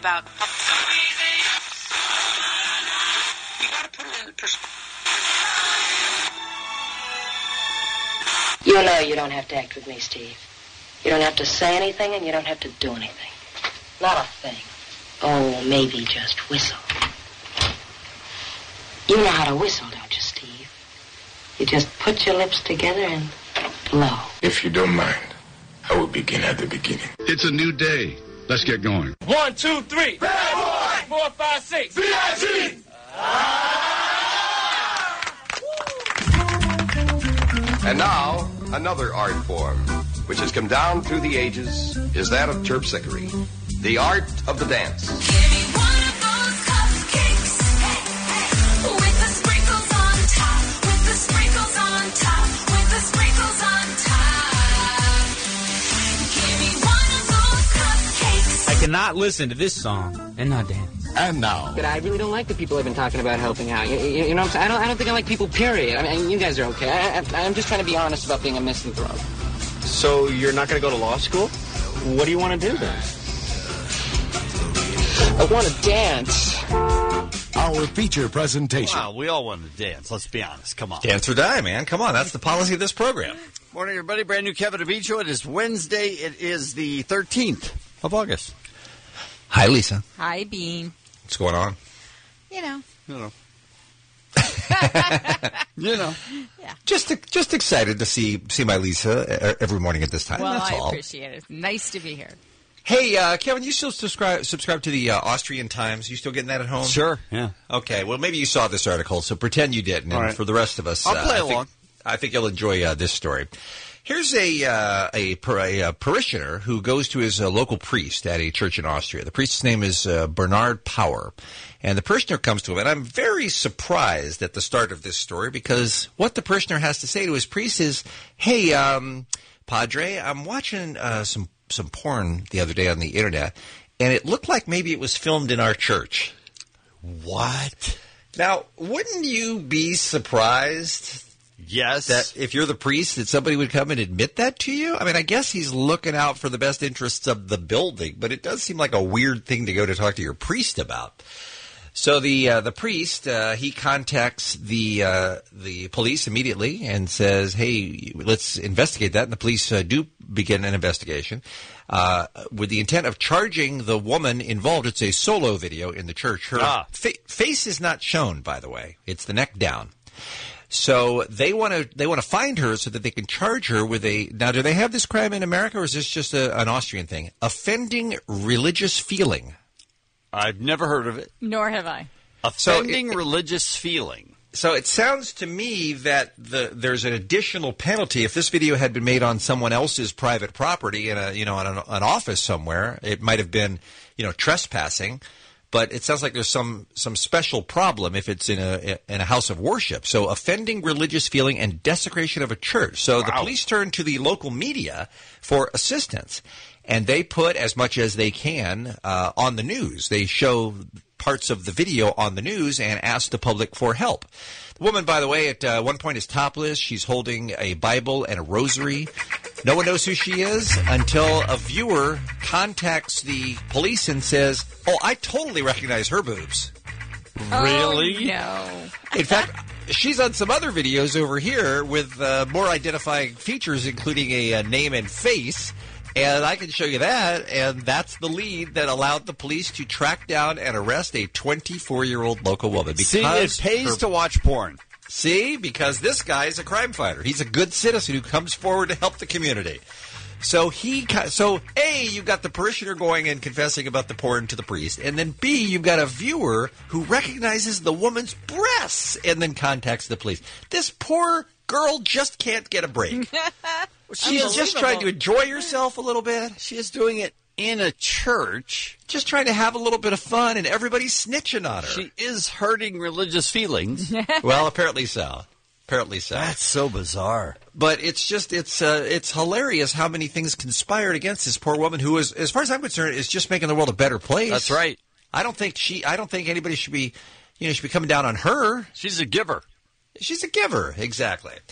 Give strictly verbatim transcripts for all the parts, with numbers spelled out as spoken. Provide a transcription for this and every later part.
about... So easy. You gotta put it in perspective. You know you don't have to act with me, Steve. You don't have to say anything, and you don't have to do anything. Not a thing. Oh, maybe just whistle. You know how to whistle, don't you, Steve? You just put your lips together and blow. If you don't mind, I will begin at the beginning. It's a new day. Let's get going. One, two, three. Bad boy. Four, five, six. B I G. And now, another art form, which has come down through the ages, is that of terpsichore, the art of the dance. Give me one of those cupcakes, with the sprinkles on top, with the sprinkles on top, with the sprinkles on top. Give me one of those cupcakes. I cannot listen to this song and not dance. And now. But I really don't like the people I've been talking about helping out. You, you, you know what I'm saying? I don't, I don't think I like people, period. I mean, you guys are okay. I, I, I'm just trying to be honest about being a misanthrope. So you're not going to go to law school? What do you want to do then? I want to dance. Our feature presentation. Wow, we all want to dance. Let's be honest. Come on. Dance or die, man. Come on. That's the policy of this program. Morning, everybody. Brand new Kevin DeVito Show. It is Wednesday. It is the thirteenth of August. Hi, Lisa. Hi, Bean. What's going on? You know. You know. you know. Yeah. Just just excited to see see my Lisa every morning at this time. Well, That's I all. appreciate it. Nice to be here. Hey, uh, Kevin, you still subscribe subscribe to the uh, Austrian Times? You still getting that at home? Sure, yeah. Okay, well, maybe you saw this article, so pretend you didn't. And right. For the rest of us, I'll uh, play I along. Think, I think you'll enjoy uh, this story. Here's a uh, a, par- a, a parishioner who goes to his uh, local priest at a church in Austria. The priest's name is uh, Bernard Power, and the parishioner comes to him. And I'm very surprised at the start of this story because what the parishioner has to say to his priest is, "Hey, um, Padre, I'm watching uh, some some porn the other day on the internet, and it looked like maybe it was filmed in our church." What? Now, wouldn't you be surprised? Yes. That if you're the priest, that somebody would come and admit that to you? I mean, I guess he's looking out for the best interests of the building, but it does seem like a weird thing to go to talk to your priest about. So the uh, the priest, uh, he contacts the uh, the police immediately and says, hey, let's investigate that. And the police uh, do begin an investigation uh, with the intent of charging the woman involved. It's a solo video in the church. Her ah. fa- face is not shown, by the way. It's the neck down. So they want to they want to find her so that they can charge her with a. Now, do they have this crime in America, or is this just a, an Austrian thing? Offending religious feeling. I've never heard of it. Nor have I. Offending so it, religious feeling. So it sounds to me that the there's an additional penalty if this video had been made on someone else's private property in a you know in an, an office somewhere. It might have been you know trespassing. But it sounds like there's some, some special problem if it's in a in a house of worship. So offending religious feeling and desecration of a church. So wow. The police turn to the local media for assistance, and they put as much as they can uh, on the news. They show parts of the video on the news and ask the public for help. The woman, by the way, at uh, one point is topless. She's holding a Bible and a rosary. No one knows who she is until a viewer contacts the police and says, oh, I totally recognize her boobs. Really? Oh, no. In fact, she's on some other videos over here with uh, more identifying features, including a, a name and face. And I can show you that, and that's the lead that allowed the police to track down and arrest a twenty-four-year-old local woman. Because See, it pays her, to watch porn. See, because this guy is a crime fighter. He's a good citizen who comes forward to help the community. So he, so A, you've got the parishioner going and confessing about the porn to the priest, and then B, you've got a viewer who recognizes the woman's breasts and then contacts the police. This poor girl just can't get a break. She's just trying to enjoy herself a little bit. She is doing it in a church. Just trying to have a little bit of fun, and everybody's snitching on her. She is hurting religious feelings. Well, apparently so. Apparently so. That's so bizarre. But it's just, it's uh, it's hilarious how many things conspired against this poor woman who is, as far as I'm concerned, is just making the world a better place. That's right. I don't think she, I don't think anybody should be, you know, should be coming down on her. She's a giver. She's a giver, exactly.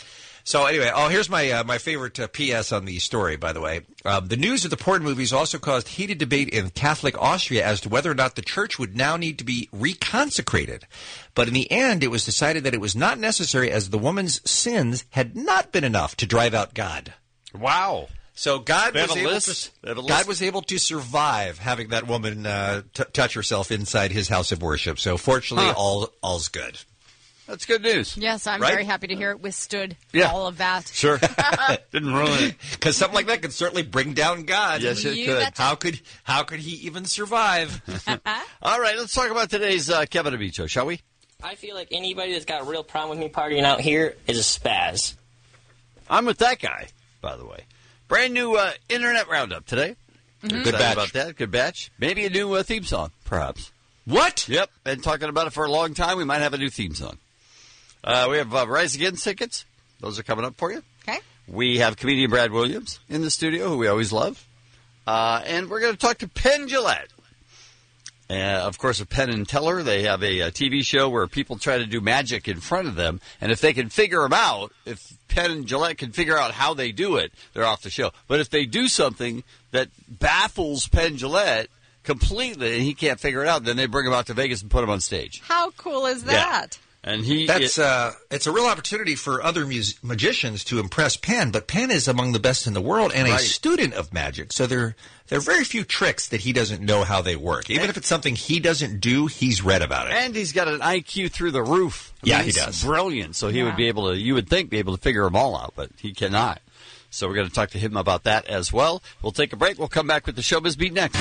So anyway, oh, here's my uh, my favorite uh, P S on the story, by the way. Um, the news of the porn movies also caused heated debate in Catholic Austria as to whether or not the church would now need to be reconsecrated. But in the end, it was decided that it was not necessary as the woman's sins had not been enough to drive out God. Wow. So God They have was a able list? They have a to list? God was able to survive having that woman uh, t- touch herself inside his house of worship. So fortunately, Huh. all all's good. That's good news. Yes, I'm Right? very happy to hear it withstood Yeah. all of that. Sure. Didn't ruin it. Because something like that could certainly bring down God. Yes, it You could. betcha. How could how could he even survive? All right, let's talk about today's uh, Kevin Amicho, shall we? I feel like anybody that's got a real problem with me partying out here is a spaz. I'm with that guy, by the way. Brand new uh, Internet Roundup today. Good Excited batch. about that. Good batch. Maybe a new uh, theme song, perhaps. What? Yep. Been talking about it for a long time. We might have a new theme song. Uh, we have uh, Rise Against tickets. Those are coming up for you. Okay. We have comedian Brad Williams in the studio, who we always love. Uh, and we're going to talk to Penn Jillette. Uh, of course, a Penn and Teller, they have a, a T V show where people try to do magic in front of them. And if they can figure them out, if Penn and Jillette can figure out how they do it, they're off the show. But if they do something that baffles Penn Jillette completely and he can't figure it out, then they bring him out to Vegas and put him on stage. How cool is that? And he That's uh, it's a real opportunity for other mus- magicians to impress Penn, but Penn is among the best in the world and Right. a student of magic. So there there are very few tricks that he doesn't know how they work. Even And- if it's something he doesn't do, he's read about it. And he's got an I Q through the roof. I Yeah, mean, he he's does. Brilliant. So he Yeah. would be able to, you would think, be able to figure them all out, but he cannot. So we're going to talk to him about that as well. We'll take a break. We'll come back with the Showbiz Beat next.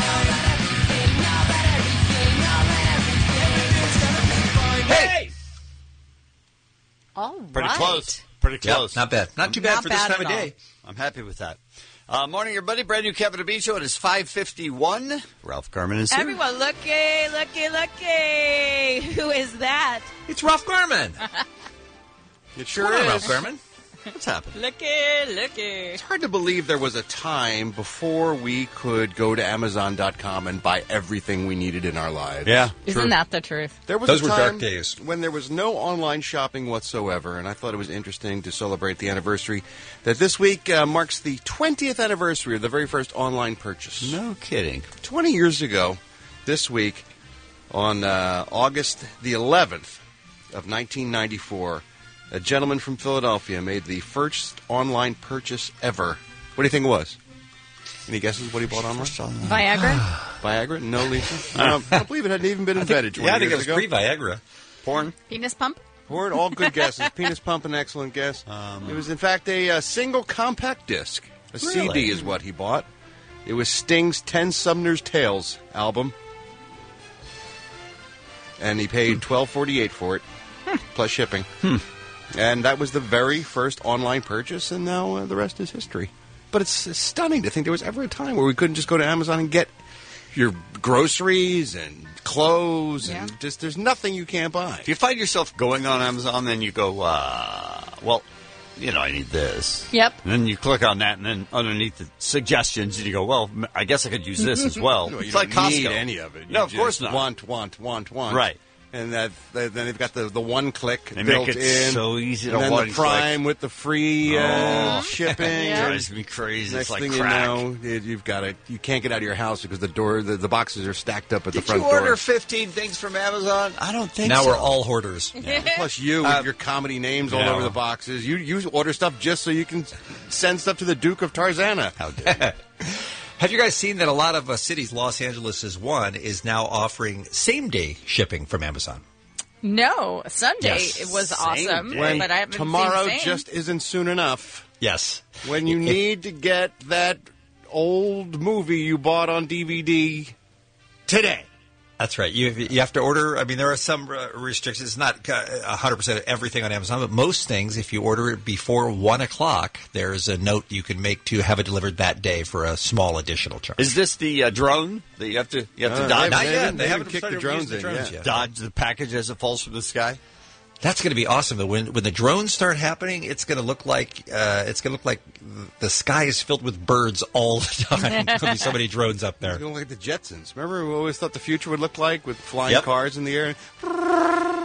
Hey! All Pretty right. close. Pretty Yep, close. not bad. Not too bad Not for this bad time of at all. day. I'm happy with that. Uh, morning, everybody. Brand new Kevin Amicho. It is five fifty-one. Ralph Garman is here. Everyone, looky, looky, looky. Who is that? It's Ralph Garman. It sure Come on, is. Ralph Garman. What's happening? Looky, looky. It's hard to believe there was a time before we could go to Amazon dot com and buy everything we needed in our lives. Yeah. Isn't that the truth? There was Those a were time dark days. when there was no online shopping whatsoever, and I thought it was interesting to celebrate the anniversary that this week uh, marks the twentieth anniversary of the very first online purchase. No kidding. twenty years ago, this week, on uh, August the eleventh of nineteen ninety-four, a gentleman from Philadelphia made the first online purchase ever. What do you think it was? Any guesses what he bought online? Viagra? Viagra? No, Lisa? No, I believe it hadn't even been invented twenty Yeah, I think it years was ago. pre-Viagra. Porn? Penis pump? Porn, all good guesses. Penis pump, an excellent guess. Um, it was, in fact, a, uh single compact disc. A C D Really? is what he bought. It was Sting's Ten Sumner's Tales album. And he paid twelve forty-eight for it, plus shipping. And that was the very first online purchase, and now uh, the rest is history. But it's, it's stunning to think there was ever a time where we couldn't just go to Amazon and get your groceries and clothes, Yeah. and just there's nothing you can't buy. If you find yourself going on Amazon, then you go, uh, well, you know, I need this. Yep. And then you click on that, and then underneath the suggestions, and you go, well, m- I guess I could use this as well. No, you It's don't like Costco. need any of it. You No, of just course not. Want, want, want, want. Right. And that, that then they've got the, the one click They built make it in. so easy to and then one the Prime with the free uh, Oh. shipping. It and drives me crazy. Next It's like thing crack. you know, it, you've got it. You can't get out of your house because the door, the, the boxes are stacked up at the Did front you order door. fifteen things from Amazon? I don't think Now so. we're all hoarders. Plus you Uh, with your comedy names all yeah. over the boxes. You you order stuff just so you can send stuff to the Duke of Tarzana. How dare you. Have you guys seen that a lot of uh, cities, Los Angeles is one, is now offering same-day shipping from Amazon? No. Sunday Yes. it was Same awesome, day. When but I haven't tomorrow seen the same. just isn't soon enough. Yes. When you need to get that old movie you bought on D V D today. That's right. You you have to order. I mean, there are some uh, restrictions. It's not uh, one hundred percent of everything on Amazon, but most things, if you order it before one o'clock, there's a note you can make to have it delivered that day for a small additional charge. Is this the uh, drone that you have to you have Uh, to dodge? Not They yet. haven't- They they haven't haven't kicked the started drones using in the drones yet. yet. Dodge the package as it falls from the sky. That's going to be awesome. Though when when the drones start happening, it's going to look like uh, it's going to look like the sky is filled with birds all the time. There'll be so many drones up there. It's going to look like the Jetsons. Remember we always thought the future would look like with flying Yep. cars in the air?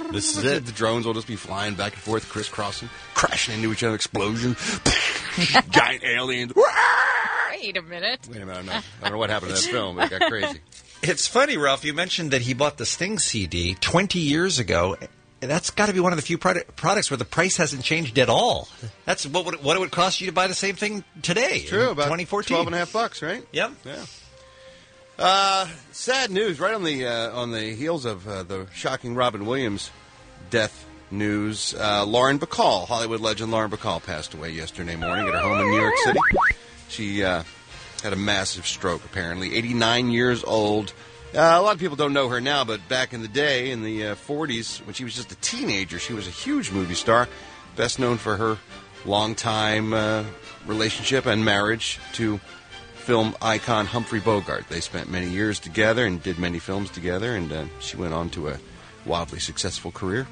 This is it. The drones will just be flying back and forth, crisscrossing, crashing into each other, explosion, giant aliens. Wait a minute. Wait a minute, I don't know, I don't know what happened to that film. It got crazy. It's funny, Ralph, you mentioned that he bought the Sting C D twenty years ago. That's got to be one of the few product, products where the price hasn't changed at all. That's what would, what it would cost you to buy the same thing today. True, in about twenty fourteen. twelve and a half bucks, right? Yep. Yeah. Uh, sad news, right on the uh, on the heels of uh, the shocking Robin Williams death news. Uh, Lauren Bacall, Hollywood legend Lauren Bacall, passed away yesterday morning at her home in New York City. She uh, had a massive stroke, apparently. eighty-nine years old. Uh, a lot of people don't know her now, but back in the day, in the uh, forties, when she was just a teenager, she was a huge movie star. Best known for her long-time uh, relationship and marriage to film icon Humphrey Bogart. They spent many years together and did many films together, and uh, she went on to a wildly successful career,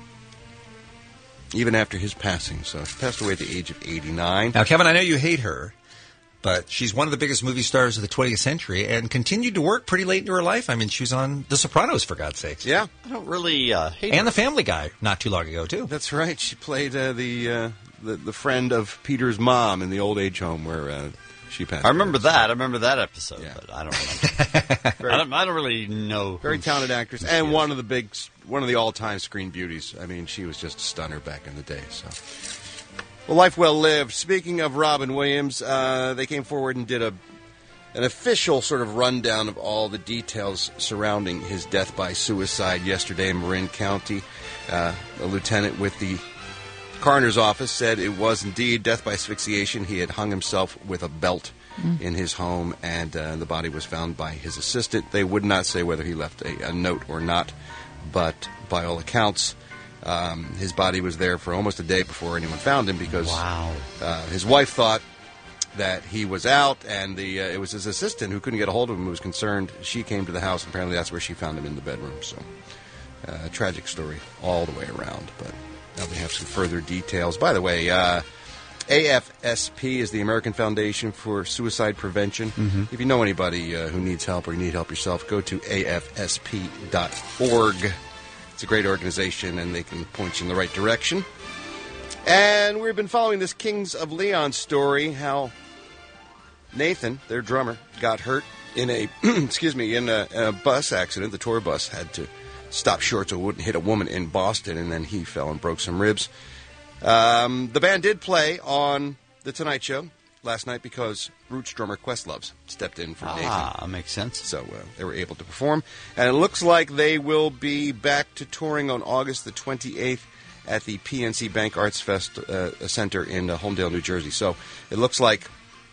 even after his passing. So she passed away at the age of eighty-nine. Now, Kevin, I know you hate her, but she's one of the biggest movie stars of the twentieth century and continued to work pretty late into her life. I mean, she was on The Sopranos, for God's sakes. Yeah. I don't really uh, hate And her. The Family Guy, not too long ago, too. That's right. She played uh, the, uh, the the friend of Peter's mom in the old age home where uh, she passed I remember away. that. I remember that episode, Yeah. but I don't remember. Very- I, don't, I don't really know. Very who talented she- actress, who she and is. one of the big, one of the all-time screen beauties. I mean, she was just a stunner back in the day. So, well, life well lived. Speaking of Robin Williams, uh, they came forward and did a an official sort of rundown of all the details surrounding his death by suicide yesterday in Marin County. Uh, a lieutenant with the coroner's office said it was indeed death by asphyxiation. He had hung himself with a belt in his home, and uh, the body was found by his assistant. They would not say whether he left a, a note or not, but by all accounts, um, his body was there for almost a day before anyone found him because Wow. uh, his wife thought that he was out, and the uh, it was his assistant who couldn't get a hold of him who was concerned. She came to the house, and apparently that's where she found him in the bedroom. So, uh, tragic story all the way around, but now they have some further details. By the way, uh, A F S P is the American Foundation for Suicide Prevention. Mm-hmm. If you know anybody uh, who needs help or you need help yourself, go to A F S P dot org. It's a great organization, and they can point you in the right direction. And we've been following this Kings of Leon story, how Nathan, their drummer, got hurt in a excuse me in a, a bus accident. The tour bus had to stop short so it wouldn't hit a woman in Boston, and then he fell and broke some ribs. Um, the band did play on The Tonight Show last night because Roots drummer Questloves stepped in for Nathan. Ah, makes sense. So uh, they were able to perform. And it looks like they will be back to touring on August the twenty-eighth at the P N C Bank Arts Fest uh, Center in uh, Holmdel, New Jersey. So it looks like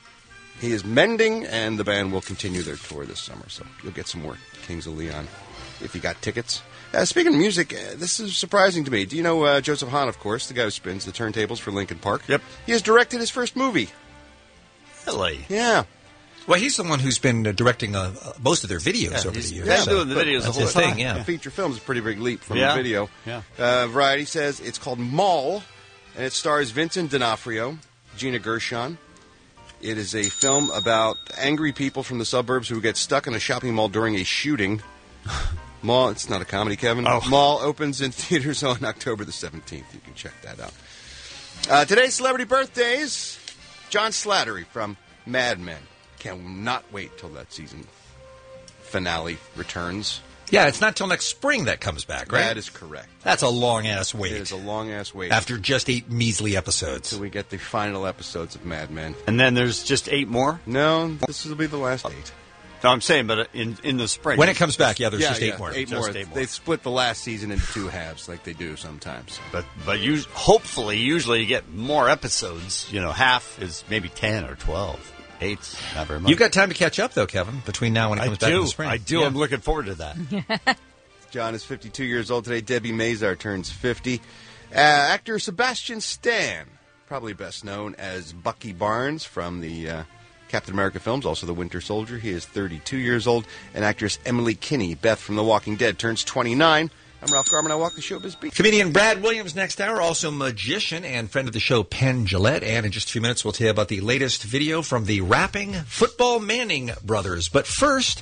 he is mending, and the band will continue their tour this summer. So you'll get some more Kings of Leon if you got tickets. Uh, speaking of music, uh, this is surprising to me. Do you know uh, Joseph Hahn, of course, the guy who spins the turntables for Linkin Park? Yep. He has directed his first movie. Really? Yeah. Well, he's the one who's been uh, directing uh, uh, most of their videos Yeah, over he's the years. been so- doing the but videos the That's whole his time. thing, yeah. A feature film is a pretty big leap from Yeah. the video. Yeah. Uh, Variety says it's called Mall, and it stars Vincent D'Onofrio, Gina Gershon. It is a film about angry people from the suburbs who get stuck in a shopping mall during a shooting. Mall, it's not a comedy, Kevin. Oh. Mall opens in theaters on October the seventeenth. You can check that out. Uh, today's celebrity birthdays. John Slattery from Mad Men. Cannot wait till that season finale returns. Yeah, it's not till next spring that comes back, right? That is correct. That's a long-ass wait. It is a long-ass wait. After just eight measly episodes. Until we get the final episodes of Mad Men. And then there's just eight more? No, this will be the last eight. No, I'm saying, but in in the spring. When it comes back, yeah, there's yeah, just yeah, eight more. Eight Just more. eight more. They split the last season into two halves, like they do sometimes. But but us- hopefully, usually you get more episodes. You know, half is maybe ten or twelve. Eight's not very much. You've got time to catch up, though, Kevin, between now and it I comes back in do. the spring. I do. Yeah. I'm looking forward to that. John is fifty-two years old today. Debbie Mazar turns fifty. Uh, actor Sebastian Stan, probably best known as Bucky Barnes from the uh, Captain America films, also the Winter Soldier. He is thirty-two years old. And actress Emily Kinney, Beth from The Walking Dead, turns twenty-nine. I'm Ralph Garman. I walk the showbiz beat. Comedian Brad Williams next hour, also magician and friend of the show, Penn Jillette. And in just a few minutes, we'll tell you about the latest video from the rapping football Manning brothers. But first,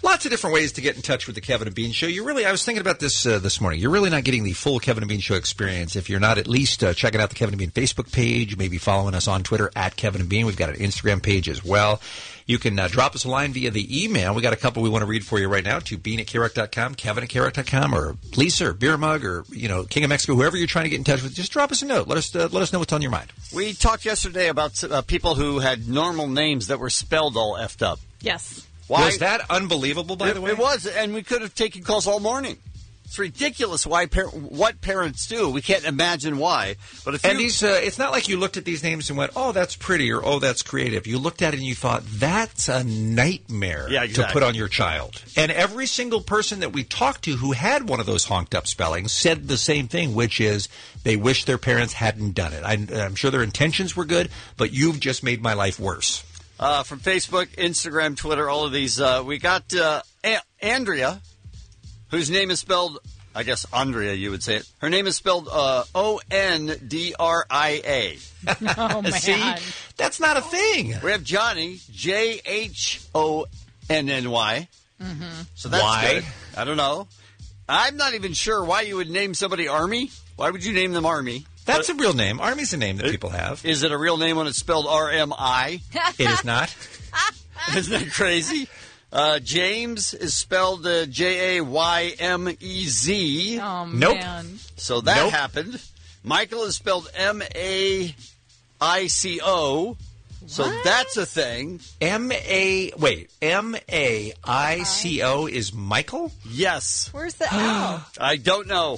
Lots of different ways to get in touch with the Kevin and Bean Show. You really, I was thinking about this uh, this morning. You're really not getting the full Kevin and Bean Show experience if you're not at least uh, checking out the Kevin and Bean Facebook page, maybe following us on Twitter at Kevin and Bean. We've got an Instagram page as well. You can uh, drop us a line via the email. We got a couple we want to read for you right now to bean at k rock dot com, kevin at k rock dot com, or Lisa or Beer Mug or, you know, King of Mexico, whoever you're trying to get in touch with. Just drop us a note. Let us uh, let us know what's on your mind. We talked yesterday about uh, people who had normal names that were spelled all effed up. Yes. Why? Was that unbelievable, by it, the way? It was, and we could have taken calls all morning. It's ridiculous why par- what parents do. We can't imagine why. But if and you, these, uh, it's not like you looked at these names and went, "Oh, that's pretty," or "Oh, that's creative." You looked at it and you thought, "That's a nightmare Yeah, exactly. to put on your child." And every single person that we talked to who had one of those honked up spellings said the same thing, which is they wish their parents hadn't done it. I, I'm sure their intentions were good, but you've just made my life worse. Uh, from Facebook, Instagram, Twitter, all of these, uh, we got uh, a- Andrea, whose name is spelled, I guess Andrea, you would say it. Her name is spelled uh, O N D R I A. Oh, man. See? That's not a thing. We have Johnny, J H O N N Y. Mm-hmm. So that's Why? good. I don't know. I'm not even sure why you would name somebody Army. Why would you name them Army? That's But a real name. Army's a name that people have. Is it a real name when it's spelled R M I? It is not. Isn't that crazy? Uh, James is spelled uh, J A Y M E Z. Oh, Nope. man. So that Nope. happened. Michael is spelled M A I C O. So What? that's a thing. M A wait M A I C O is Michael. Yes. Where's the L? I don't know.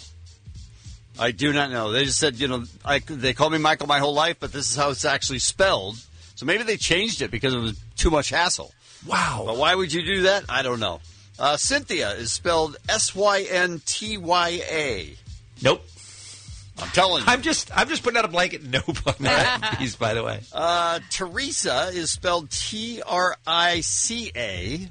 I do not know. They just said, you know, I, they called me Michael my whole life, but this is how it's actually spelled. So maybe they changed it because it was too much hassle. Wow. But why would you do that? I don't know. Uh, Cynthia is spelled S Y N T Y A. Nope. I'm telling you. I'm just I'm just putting out a blanket nope on that piece, by the way. Uh, Teresa is spelled T R I C A.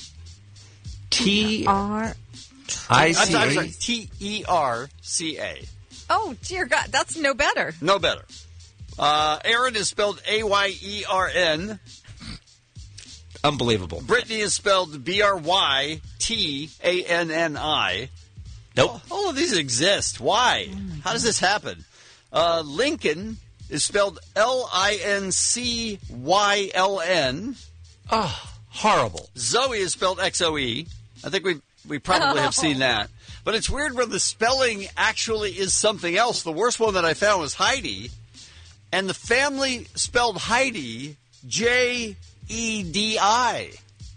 T R. I I'm C sorry, I'm A. sorry, T E R C A. Oh, dear God. That's no better. No better. Uh, Aaron is spelled A Y E R N. Unbelievable. Brittany is spelled B R Y T A N N I. Nope. All of these exist. Why? How does this happen? Uh, Lincoln is spelled L I N C Y L N. Oh, horrible. Zoe is spelled X O E. I think we we probably have seen that. But it's weird when the spelling actually is something else. The worst one that I found was Heidi. And the family spelled Heidi J E D I.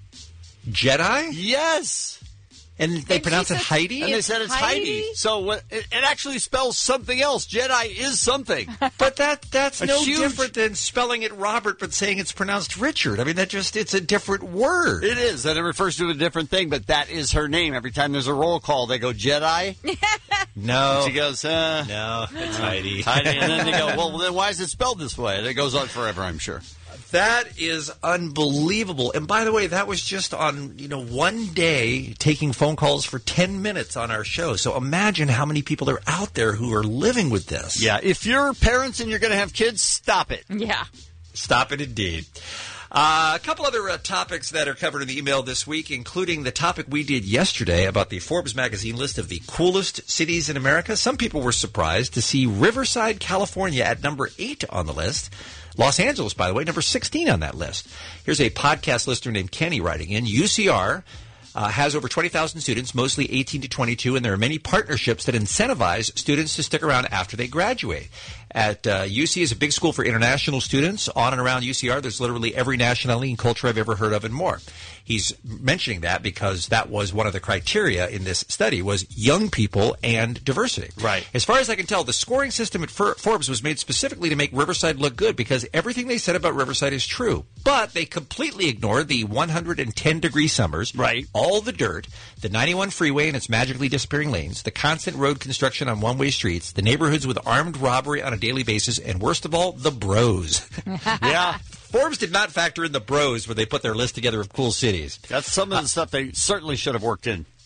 Jedi? Yes. And they And pronounce she it said- Heidi? And they said it's Heidi. Heidi? So what, it, it actually spells something else. Jedi is something. But that that's A no huge- different than spelling it Robert but saying it's pronounced Richard. I mean, that just, it's a different word. It is, and it refers to a different thing, but that is her name. Every time there's a roll call, they go, Jedi. No. She goes, uh, No, it's Heidi. Heidi. And then they go, well, then why is it spelled this way? And it goes on forever, I'm sure. That is unbelievable. And by the way, that was just on, you know, one day taking phone calls for ten minutes on our show. So imagine how many people are out there who are living with this. Yeah, if you're parents and you're going to have kids, stop it. Yeah. Stop it indeed. Uh, a couple other uh, topics that are covered in the email this week, including the topic we did yesterday about the Forbes magazine list of the coolest cities in America. Some people were surprised to see Riverside, California at number eight on the list. Los Angeles, by the way, number sixteen on that list. Here's a podcast listener named Kenny writing in. U C R uh, has over twenty thousand students, mostly eighteen to twenty-two, and there are many partnerships that incentivize students to stick around after they graduate. At uh, U C is a big school for international students. On and around U C R, there's literally every nationality and culture I've ever heard of and more. He's mentioning that because that was one of the criteria in this study was young people and diversity. Right. As far as I can tell, the scoring system at Forbes was made specifically to make Riverside look good because everything they said about Riverside is true. But they completely ignored the one hundred ten degree summers, right? All the dirt, the ninety-one freeway and its magically disappearing lanes, the constant road construction on one-way streets, the neighborhoods with armed robbery on a daily basis, and worst of all, the bros. Yeah. Forbes did not factor in the bros when they put their list together of cool cities. That's some of the stuff they certainly should have worked in.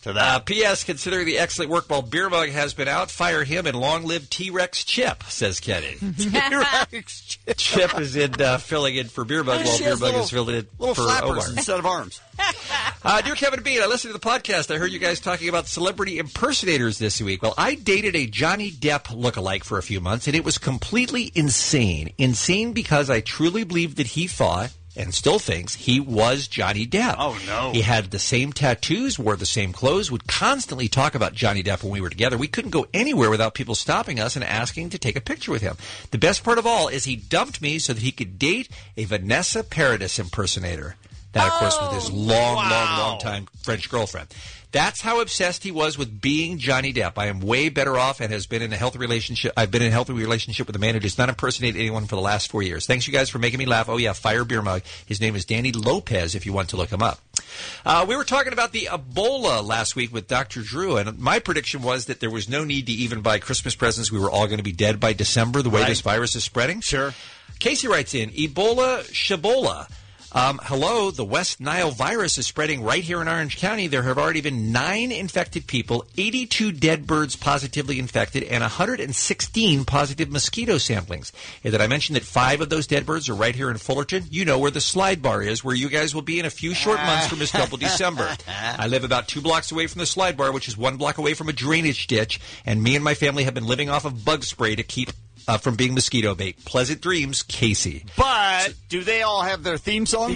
to Uh, that. P S. Considering the excellent work while Beer Mug has been out, fire him and long live T-Rex Chip, says Kenny. T-Rex Chip. Chip is in uh, filling in for Beer Mug while She Beer has Mug little- is filling in Little for flappers Omar. instead of arms. Uh, dear Kevin and Bean, I listened to the podcast. I heard you guys talking about celebrity impersonators this week. Well, I dated a Johnny Depp lookalike for a few months, and it was completely insane. Insane because I truly believed that he thought, and still thinks, he was Johnny Depp. Oh, no. He had the same tattoos, wore the same clothes, would constantly talk about Johnny Depp when we were together. We couldn't go anywhere without people stopping us and asking to take a picture with him. The best part of all is he dumped me so that he could date a Vanessa Paradis impersonator. That, of course, with his long, wow. long, long time French girlfriend. That's how obsessed he was with being Johnny Depp. I am way better off and has been in a healthy relationship. I've been in a healthy relationship with a man who does not impersonate anyone for the last four years. Thanks, you guys, for making me laugh. Oh, yeah, fire Beer Mug. His name is Danny Lopez, if you want to look him up. Uh, we were talking about the Ebola last week with Doctor Drew, and my prediction was that there was no need to even buy Christmas presents. We were all going to be dead by December, the way Right. this virus is spreading. Sure. Casey writes in, Ebola Shabola. Um, hello, the West Nile virus is spreading right here in Orange County. There have already been nine infected people, eighty-two dead birds positively infected, and one hundred sixteen positive mosquito samplings. And did I mention that five of those dead birds are right here in Fullerton? You know where the slide bar is, where you guys will be in a few short months from this double December. I live about two blocks away from the slide bar, which is one block away from a drainage ditch, and me and my family have been living off of bug spray to keep Uh, from being mosquito bait. Pleasant dreams, Casey. But do they all have their theme song?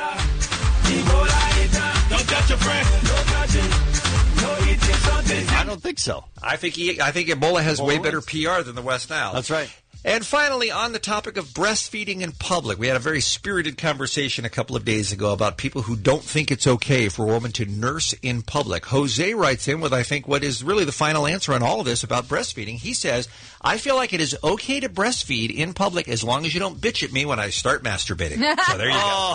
I don't think so. I think he, I think Ebola has Ebola way is. better P R than the West Nile. That's right. And finally, on the topic of breastfeeding in public, we had a very spirited conversation a couple of days ago about people who don't think it's okay for a woman to nurse in public. Jose writes in with, I think, what is really the final answer on all of this about breastfeeding. He says, I feel like it is okay to breastfeed in public as long as you don't bitch at me when I start masturbating. So there you go.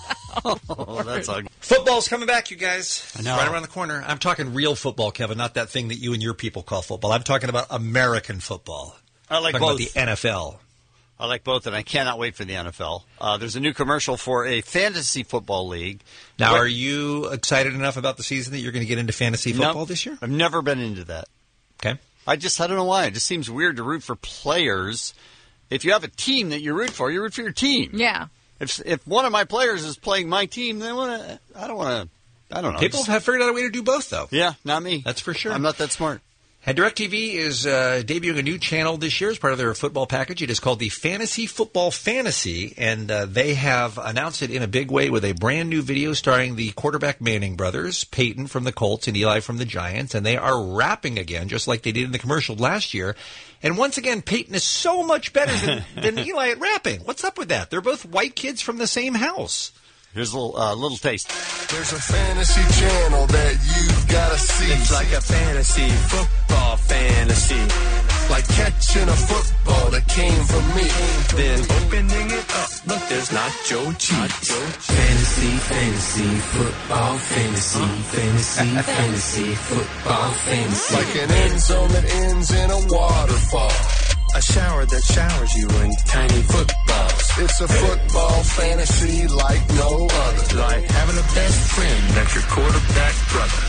Oh, that's ugly. Football's coming back, you guys. I know. Right around the corner. I'm talking real football, Kevin, not that thing that you and your people call football. I'm talking about American football. I like talking both. about the N F L. I like both, and I cannot wait for the N F L. Uh, there's a new commercial for a fantasy football league. Now, What- are you excited enough about the season that you're going to get into fantasy Nope. football this year? I've never been into that. Okay. I just, I don't know why. It just seems weird to root for players. If you have a team that you root for, you root for your team. Yeah. If if one of my players is playing my team, then I, wanna, I don't want to, I don't know. People Just- have figured out a way to do both, though. yeah, not me. That's for sure. I'm not that smart. And DirecTV is uh, debuting a new channel this year as part of their football package. It is called the Fantasy Football Fantasy, and uh, they have announced it in a big way with a brand new video starring the quarterback Manning brothers, Peyton from the Colts and Eli from the Giants, and they are rapping again, just like they did in the commercial last year. And once again, Peyton is so much better than, than Eli at rapping. What's up with that? They're both white kids from the same house. Here's a little, uh, little taste. There's a fantasy channel that you've gotta see. It's like a fantasy football fantasy. Like catching a football that came from me. Then opening it up, look, there's nacho cheese. Fantasy, fantasy, football fantasy. Fantasy, fantasy, football fantasy. Like an end zone that ends in a waterfall. A shower that showers you in tiny footballs. It's a football fantasy like no other. Like having a best friend that's your quarterback brother.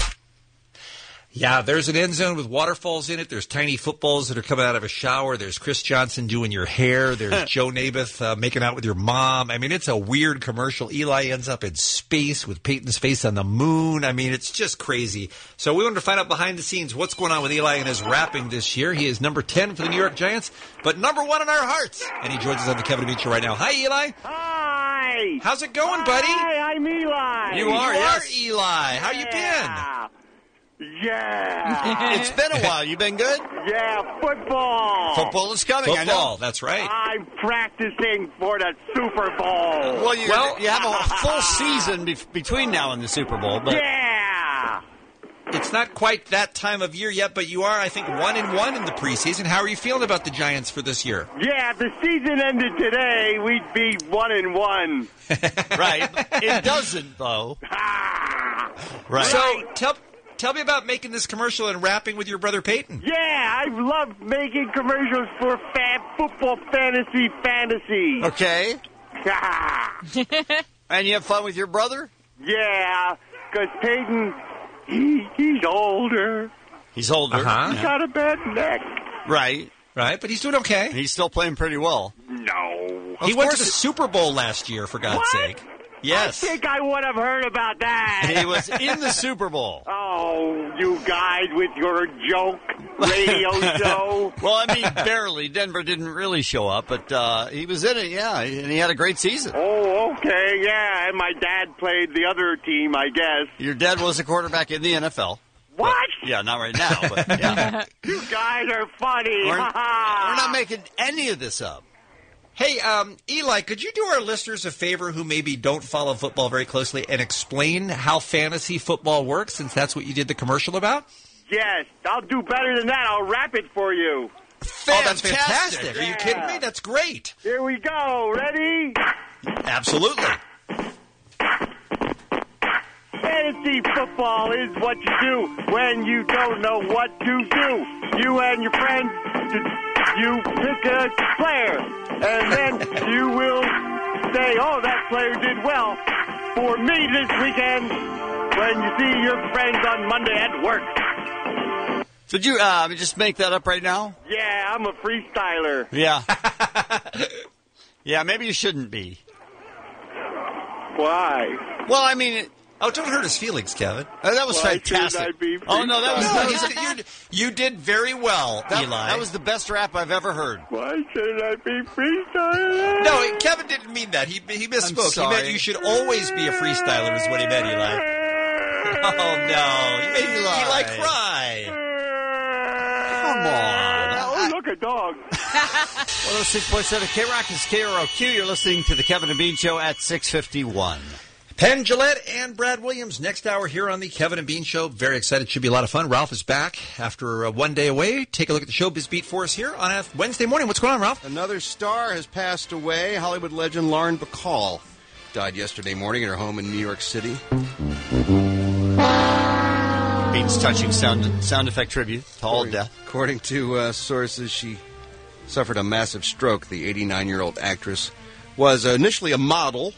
Yeah, there's an end zone with waterfalls in it. There's tiny footballs that are coming out of a shower. There's Chris Johnson doing your hair. There's Joe Namath uh, making out with your mom. I mean, it's a weird commercial. Eli ends up in space with Peyton's face on the moon. I mean, it's just crazy. So we wanted to find out behind the scenes what's going on with Eli and his rapping this year. He is number ten for the New York Giants, but number one in our hearts. And he joins us on the Kevin and Bean Show right now. Hi, Eli. Hi. How's it going, buddy? Hi, I'm Eli. You are, You yes. are Eli. How you been? Yeah. Yeah. It's been a while. You been good? Yeah, football. Football is coming. I know. Football, that's right. I'm practicing for the Super Bowl. Well, you well, you have a full season be- between now and the Super Bowl, but yeah. It's not quite that time of year yet, but you are, I think, one and one in the preseason. How are you feeling about the Giants for this year? Yeah, if the season ended today, we'd be one and one. right. It doesn't, though. Right. So tell tell me about making this commercial and rapping with your brother Peyton. Yeah, I love making commercials for Fab Football Fantasy Fantasy. Okay. And you have fun with your brother? Yeah, because Peyton, he, he's older. He's older. Uh-huh. He's got a bad neck. Right. Right, but he's doing okay. He's still playing pretty well. No. He went to the Super Bowl last year, for God's What? sake. Yes. I think I would have heard about that. He was in the Super Bowl. Oh, you guys with your joke radio show. Well, I mean, barely. Denver didn't really show up, but uh, he was in it, yeah, and he had a great season. Oh, okay, yeah. And my dad played the other team, I guess. Your dad was a quarterback in the N F L. What? But, yeah, not right now, but yeah. You guys are funny. We're, Ha ha. we're not making any of this up. Hey, um, Eli, could you do our listeners a favor who maybe don't follow football very closely and explain how fantasy football works, since that's what you did the commercial about? Yes, I'll do better than that. I'll rap it for you. Oh, that's fantastic. Are you Yeah. kidding me? That's great. Here we go. Ready? Absolutely. Fantasy football is what you do when you don't know what to do. You and your friends, you pick a player, and then you will say, oh, that player did well for me this weekend when you see your friends on Monday at work. Did you uh, just make that up right now? Yeah, I'm a freestyler. Yeah. Yeah, maybe you shouldn't be. Why? Well, I mean... It, Oh, don't hurt his feelings, Kevin. Uh, that was Why fantastic. shouldn't I be Oh, no, that was, No, that he's- was you, you did very well, that, Eli. that was the best rap I've ever heard. Why should I be freestyling? No, Kevin didn't mean that. He he misspoke. He sorry. meant you should always be a freestyler is what he meant, Eli. Oh, no. You made Eli, Eli. cry. Come on. Oh, look, a dog. one oh six point seven K-Rock is K R O Q. You're listening to the Kevin and Bean Show at six fifty-one. Penn Jillette and Brad Williams next hour here on the Kevin and Bean Show. Very excited. Should be a lot of fun. Ralph is back after uh, one day away. Take a look at the Showbiz Beat for us here on a Wednesday morning. What's going on, Ralph? Another star has passed away. Hollywood legend Lauren Bacall died yesterday morning in her home in New York City. Bean's touching sound sound effect tribute to all According, death. according to uh, sources, she suffered a massive stroke. The eighty-nine-year-old actress was initially a model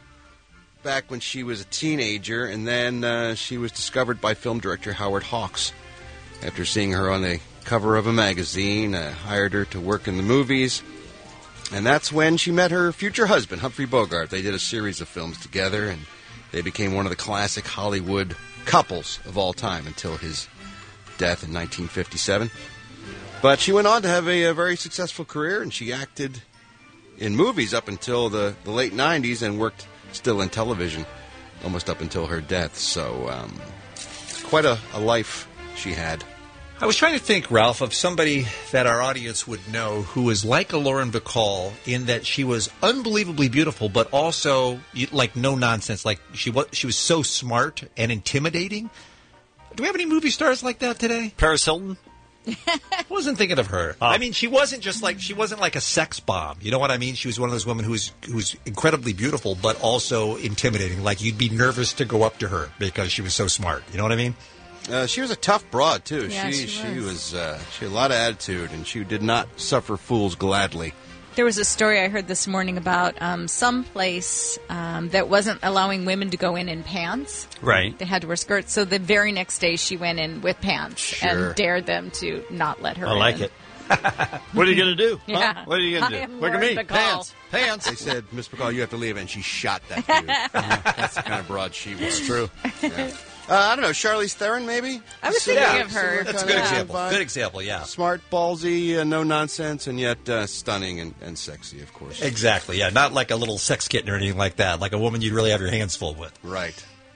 back when she was a teenager, and then uh, she was discovered by film director Howard Hawks. After seeing her on the cover of a magazine, uh, hired her to work in the movies, and that's when she met her future husband, Humphrey Bogart. They did a series of films together, and they became one of the classic Hollywood couples of all time until his death in nineteen fifty-seven. But she went on to have a, a very successful career, and she acted in movies up until the, the late nineties and worked still in television almost up until her death. So um, quite a, a life she had. I was trying to think, Ralph, of somebody that our audience would know who was like a Lauren Bacall in that she was unbelievably beautiful, but also like no nonsense. Like she was, she was so smart and intimidating. Do we have any movie stars like that today? Paris Hilton? I wasn't thinking of her. Oh. I mean, she wasn't just like she wasn't like a sex bomb. You know what I mean? She was one of those women who's who's incredibly beautiful, but also intimidating. Like you'd be nervous to go up to her because she was so smart. You know what I mean? Uh, she was a tough broad too. Yeah, she she she was. was uh, she had a lot of attitude, and she did not suffer fools gladly. There was a story I heard this morning about um, some place um, that wasn't allowing women to go in in pants. Right. They had to wear skirts. So the very next day she went in with pants Sure. and dared them to not let her I in. like it. What are you going to do? Huh? Yeah. What are you going I to am do? Look at me. Lauren Bacall. Pants. Pants. They said, Miss McCall, you have to leave, and she shot that dude. Uh, that's the kind of broad she was. True. Yeah. Uh, I don't know, Charlize Theron, maybe? I was Similar- thinking of her. similar That's a kind good of example. vibe. Good example, yeah. Smart, ballsy, uh, no nonsense, and yet uh, stunning and, and sexy, of course. Exactly, yeah. Not like a little sex kitten or anything like that. Like a woman you'd really have your hands full with. Right.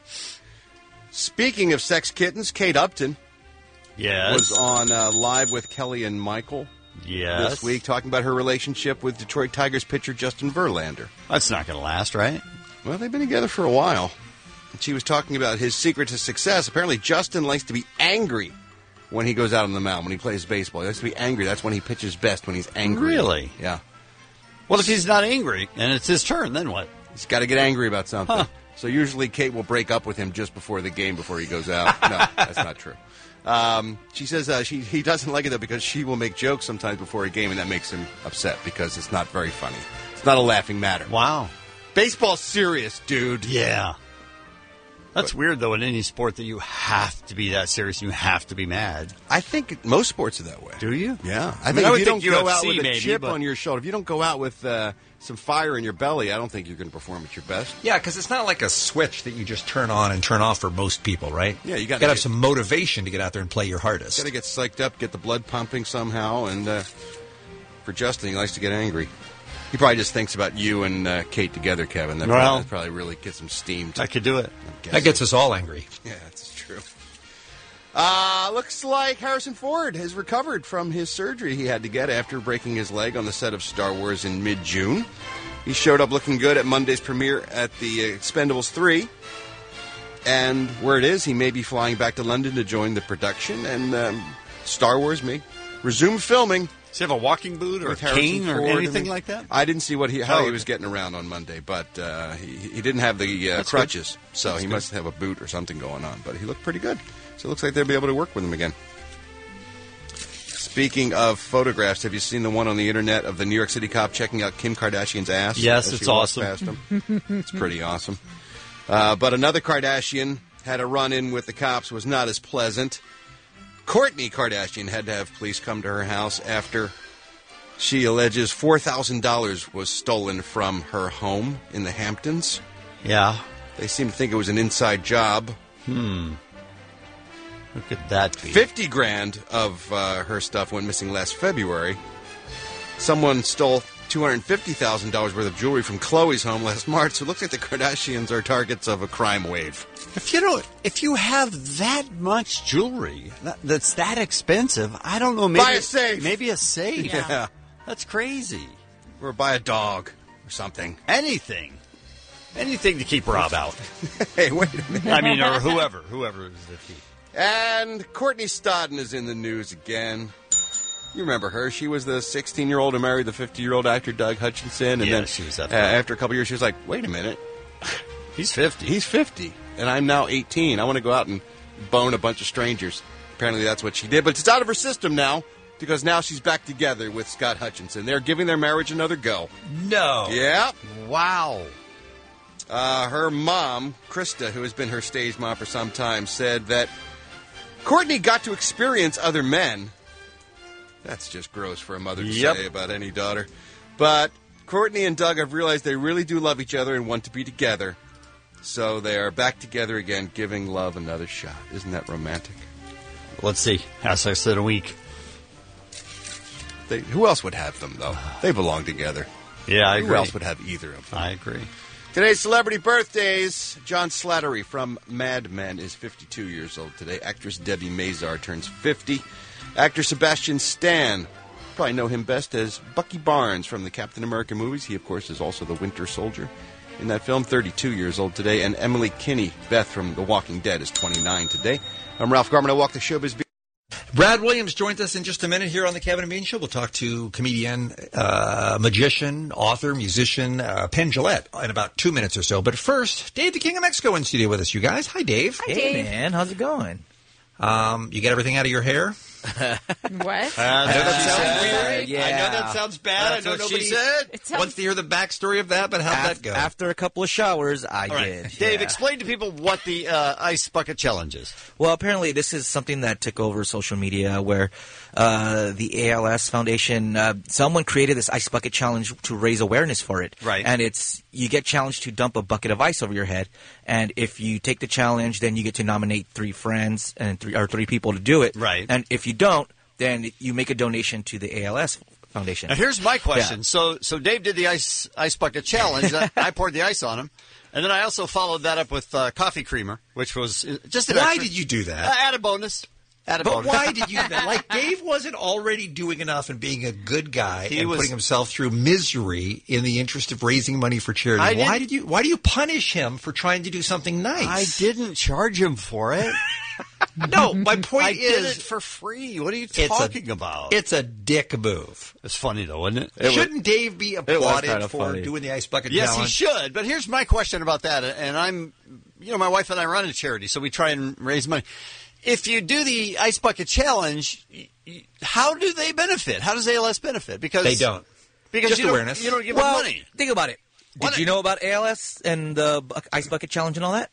Speaking of sex kittens, Kate Upton Yes. was on uh, Live with Kelly and Michael Yes. this week talking about her relationship with Detroit Tigers pitcher Justin Verlander. That's not going to last, right? Well, they've been together for a while. And she was talking about his secret to success. Apparently, Justin likes to be angry when he goes out on the mound, when he plays baseball. He likes to be angry. That's when he pitches best, when he's angry. Really? Yeah. Well, if he's not angry and it's his turn, then what? He's got to get angry about something. Huh. So usually Kate will break up with him just before the game, before he goes out. No, that's not true. Um, she says uh, she he doesn't like it, though, because she will make jokes sometimes before a game, and that makes him upset because it's not very funny. It's not a laughing matter. Wow. Baseball's serious, dude. Yeah. That's But- weird, though, in any sport that you have to be that serious, you have to be mad. I think most sports are that way. Do you? Yeah. I I mean, think I if would you think don't go U F out C with a maybe, chip but- on your shoulder, if you don't go out with uh, some fire in your belly, I don't think you're going to perform at your best. Yeah, because it's not like a switch that you just turn on and turn off for most people, right? Yeah, you got gotta to have get- some motivation to get out there and play your hardest. Got to get psyched up, get the blood pumping somehow, and uh, for Justin, he likes to get angry. He probably just thinks about you and uh, Kate together, Kevin. That Well- probably, probably really gets him steamed. I could do it. That gets us all angry. Yeah, that's true. Uh, looks like Harrison Ford has recovered from his surgery he had to get after breaking his leg on the set of Star Wars in mid-June. He showed up looking good at Monday's premiere at the Expendables three. And where it is, he may be flying back to London to join the production, and um, Star Wars may resume filming. Does he have a walking boot or a with Harrison cane or Ford. anything I mean, like that? I didn't see what he how Oh, he okay. was getting around on Monday, but uh, he he didn't have the uh, That's crutches, good. so That's he good. must have a boot or something going on. But he looked pretty good, so it looks like they'll be able to work with him again. Speaking of photographs, have you seen the one on the internet of the New York City cop checking out Kim Kardashian's ass? Yes, as it's she walks awesome. Past him? It's pretty awesome. Uh, but another Kardashian had a run-in with the cops, was not as pleasant. Kourtney Kardashian had to have police come to her house after she alleges four thousand dollars was stolen from her home in the Hamptons. Yeah. They seem to think it was an inside job. Hmm. Who could that be? fifty grand of uh, her stuff went missing last February. Someone stole two hundred fifty thousand dollars worth of jewelry from Khloe's home last March. So it looks like the Kardashians are targets of a crime wave. If you don't, if you have that much jewelry that, that's that expensive, I don't know. Maybe Buy a safe. Maybe a safe. Yeah. That's crazy. Or buy a dog or something. Anything. Anything to keep Rob out. Hey, wait a minute. I mean, or whoever. Whoever is the key. And Courtney Stodden is in the news again. You remember her. She was the sixteen-year-old who married the fifty-year-old actor Doug Hutchinson. And Yeah, then she was that uh, far. after a couple years, she was like, wait a minute. He's fifty. He's fifty. And I'm now eighteen. I want to go out and bone a bunch of strangers. Apparently that's what she did. But it's out of her system now because now she's back together with Scott Hutchinson. They're giving their marriage another go. No. Yeah. Wow. Uh, her mom, Krista, who has been her stage mom for some time, said that Courtney got to experience other men. That's just gross for a mother to Yep. say about any daughter. But Courtney and Doug have realized they really do love each other and want to be together. So they are back together again, giving love another shot. Isn't that romantic? Let's see. Have sex in a week. They, who else would have them, though? They belong together. Yeah, I Who agree. else would have either of them? I agree. Today's celebrity birthdays. John Slattery from Mad Men is fifty-two years old today. Actress Debbie Mazar turns fifty. Actor Sebastian Stan. Probably know him best as Bucky Barnes from the Captain America movies. He, of course, is also the Winter Soldier in that film. thirty-two years old today. And Emily Kinney, Beth from The Walking Dead, is twenty-nine today. I'm Ralph Garman. I walk the showbiz. Brad Williams joins us in just a minute here on the Kevin and Bean Show. We'll talk to comedian, uh, magician, author, musician, uh, Penn Jillette in about two minutes or so. But first, Dave the King of Mexico in studio with us, you guys. Hi, Dave. Hi, Hey, Dave. man. How's it going? Um, you get everything out of your hair? What? I know that sounds weird. yeah. I know that sounds bad. That's I know what nobody she said. It sounds- Wants to hear the backstory of that, but how'd Af- that go? After a couple of showers, I All right. did. Dave, yeah. explain to people what the uh, ice bucket challenge is. Well, apparently this is something that took over social media where uh, the A L S Foundation, uh, someone created this ice bucket challenge to raise awareness for it. Right. And it's you get challenged to dump a bucket of ice over your head. And if you take the challenge, then you get to nominate three friends and three or three people to do it. Right. And if you don't, then you make a donation to the A L S Foundation. Now, here's my question. Yeah. So, so Dave did the ice ice bucket challenge. I poured the ice on him, and then I also followed that up with uh, coffee creamer, which was uh, just an Why extra- did you do that? Uh, add a bonus. Add a But bonus. why did you do that? Like, Dave wasn't already doing enough and being a good guy He and was- putting himself through misery in the interest of raising money for charity. I Why didn't- did you? Why do you punish him for trying to do something nice? I didn't charge him for it. No, my point I is, did it for free. What are you it's a- talking about? it's a dick move. It's funny though, isn't it? Shouldn't Dave be was applauded kinda for funny. doing the ice bucket Yes, challenge? he should. But here's my question about that. And I'm, you know, my wife and I run a charity, so we try and raise money. If you do the ice bucket challenge, y- y- how do they benefit? How does A L S benefit? Because They don't. Because Just you awareness. Don't, you don't give well, them money. think about it. Did What- you know about A L S and the bu- ice bucket challenge and all that?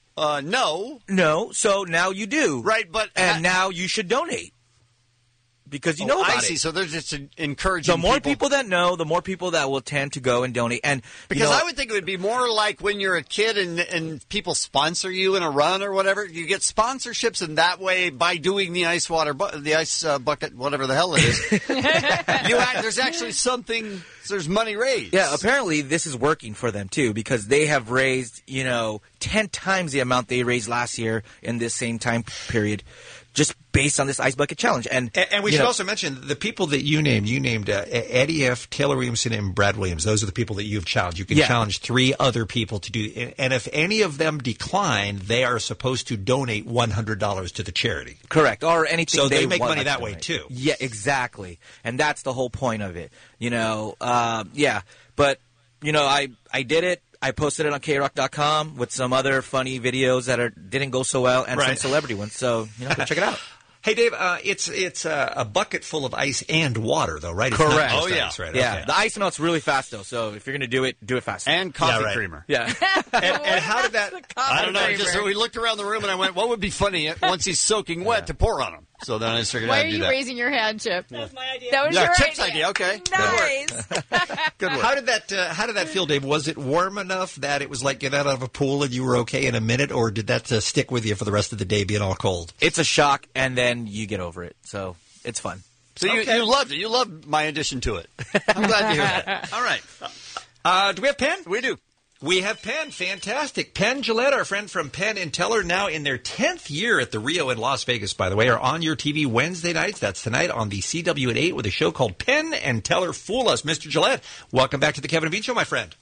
Uh, no. No, so now you do. Right, but... And now you should donate. Because you Oh, know about I see. it. So they're just encouraging The more people. people that know, the more people that will tend to go and donate. And Because you know, I would think it would be more like when you're a kid and, and people sponsor you in a run or whatever. You get sponsorships in that way by doing the ice water, bu- the ice uh, bucket, whatever the hell it is. you act, there's actually something. There's money raised. Yeah, apparently this is working for them too because they have raised, you know, ten times the amount they raised last year in this same time period, just based on this ice bucket challenge. And And, and we you should know, also mention the people that you named. You named uh, Eddie F., Taylor Williamson, and Brad Williams. Those are the people that you've challenged. You can Yeah. challenge three other people to do. And, and if any of them decline, they are supposed to donate one hundred dollars to the charity. correct or anything. So they, they make want money us that to way donate. too. Yeah, exactly. And that's the whole point of it. You know, uh, yeah. But you know, I I did it. I posted it on K Rock dot com with some other funny videos that are didn't go so well and some Right. celebrity ones. So you know, go check it out. Hey, Dave, uh, it's it's uh, a bucket full of ice and water, though, right? It's not Correct. just Oh, yeah. ice, right? Yeah. Okay. The ice melts really fast, though. So if you're going to do it, do it fast. And coffee Yeah, right. creamer. Yeah. and, and how did that? I don't know. Just so we looked around the room and I went, "What would be funny once he's soaking wet to pour on him?" So then I just figured Why I'd are do you that. raising your hand, Chip? That was my idea. That was Yeah, your Chip's idea. idea. Okay. Nice. Good work. How did that? Uh, how did that feel, Dave? Was it warm enough that it was like get out of a pool and you were okay in a minute, or did that uh, stick with you for the rest of the day, being all cold? It's a shock, and then you get over it. So it's fun. So you, you loved it. You loved my addition to it. I'm glad to hear that. All right. Uh, do we have Penn? We do. We have Penn. Fantastic. Penn Jillette, our friend from Penn and Teller, now in their tenth year at the Rio in Las Vegas, by the way, are on your T V Wednesday nights. That's tonight on the C W at eight with a show called Penn and Teller Fool Us. Mister Jillette, welcome back to the Kevin and Bean Show, my friend.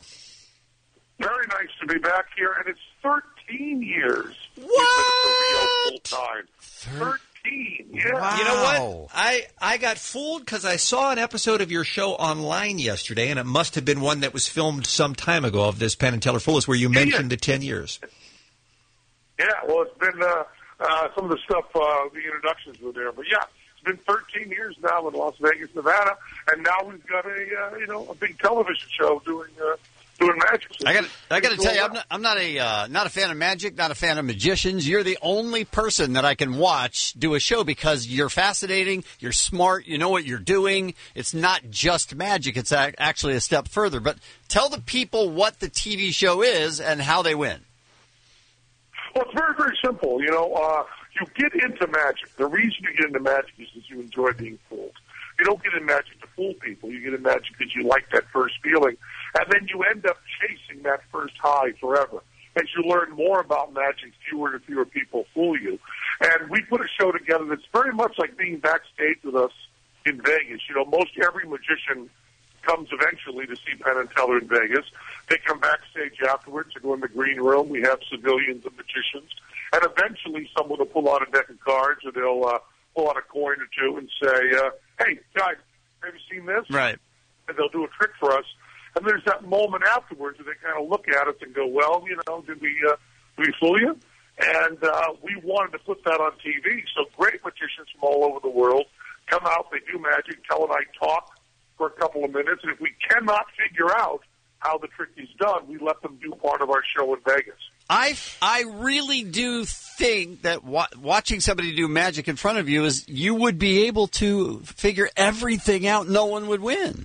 Very nice to be back here, and it's thirteen years. What? Full time. Thirteen. Yeah. You know what? I, I got fooled because I saw an episode of your show online yesterday, and it must have been one that was filmed some time ago of this Penn and Teller Fool Us, where you mentioned the ten years. Yeah. Well, it's been uh, uh, some of the stuff. Uh, the introductions were there, but yeah, it's been thirteen years now in Las Vegas, Nevada, and now we've got a uh, you know a big television show doing. Uh, Doing magic. I got. I got to tell you, I'm not, I'm not a uh, not a fan of magic, not a fan of magicians. You're the only person that I can watch do a show because you're fascinating. You're smart. You know what you're doing. It's not just magic. It's a- actually a step further. But tell the people what the T V show is and how they win. Well, it's very, very simple. You know, uh, you get into magic. The reason you get into magic is because you enjoy being fooled. You don't get in magic to fool people. You get in magic because you like that first feeling. And then you end up chasing that first high forever. As you learn more about magic, fewer and fewer people fool you. And we put a show together that's very much like being backstage with us in Vegas. You know, most every magician comes eventually to see Penn and Teller in Vegas. They come backstage afterwards to go in the green room. We have civilians and magicians. And eventually someone will pull out a deck of cards or they'll uh, pull out a coin or two and say, uh, hey, guys, have you seen this? Right. And they'll do a trick for us. And there's that moment afterwards where they kind of look at us and go, well, you know, did we, uh, did we fool you? And uh, we wanted to put that on T V. So great magicians from all over the world come out, they do magic, Tel and I talk for a couple of minutes. And if we cannot figure out how the trick is done, we let them do part of our show in Vegas. I, I really do think that wa- watching somebody do magic in front of you is you would be able to figure everything out. No one would win.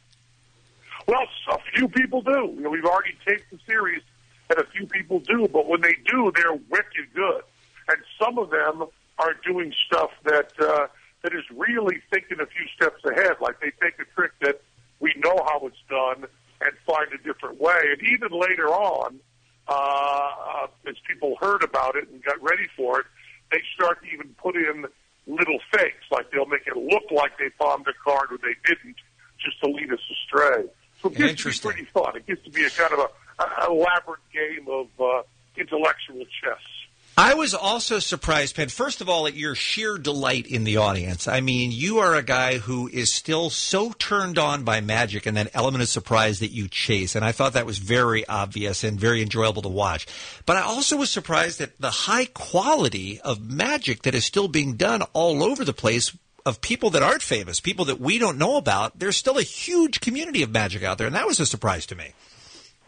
Well, a few people do. You know, we've already taped the series, and a few people do. But when they do, they're wicked good. And some of them are doing stuff that uh, that is really thinking a few steps ahead. Like they take a trick that we know how it's done and find a different way. And even later on, uh, uh, as people heard about it and got ready for it, they start to even put in little fakes. Like they'll make it look like they bombed a card or they didn't, just to lead us astray. So it gets to be pretty fun. It gets to be a kind of a, a elaborate game of uh, intellectual chess. I was also surprised, Penn, first of all, at your sheer delight in the audience. I mean, you are a guy who is still so turned on by magic and that element of surprise that you chase. And I thought that was very obvious and very enjoyable to watch. But I also was surprised at the high quality of magic that is still being done all over the place of people that aren't famous, people that we don't know about. There's still a huge community of magic out there, and that was a surprise to me.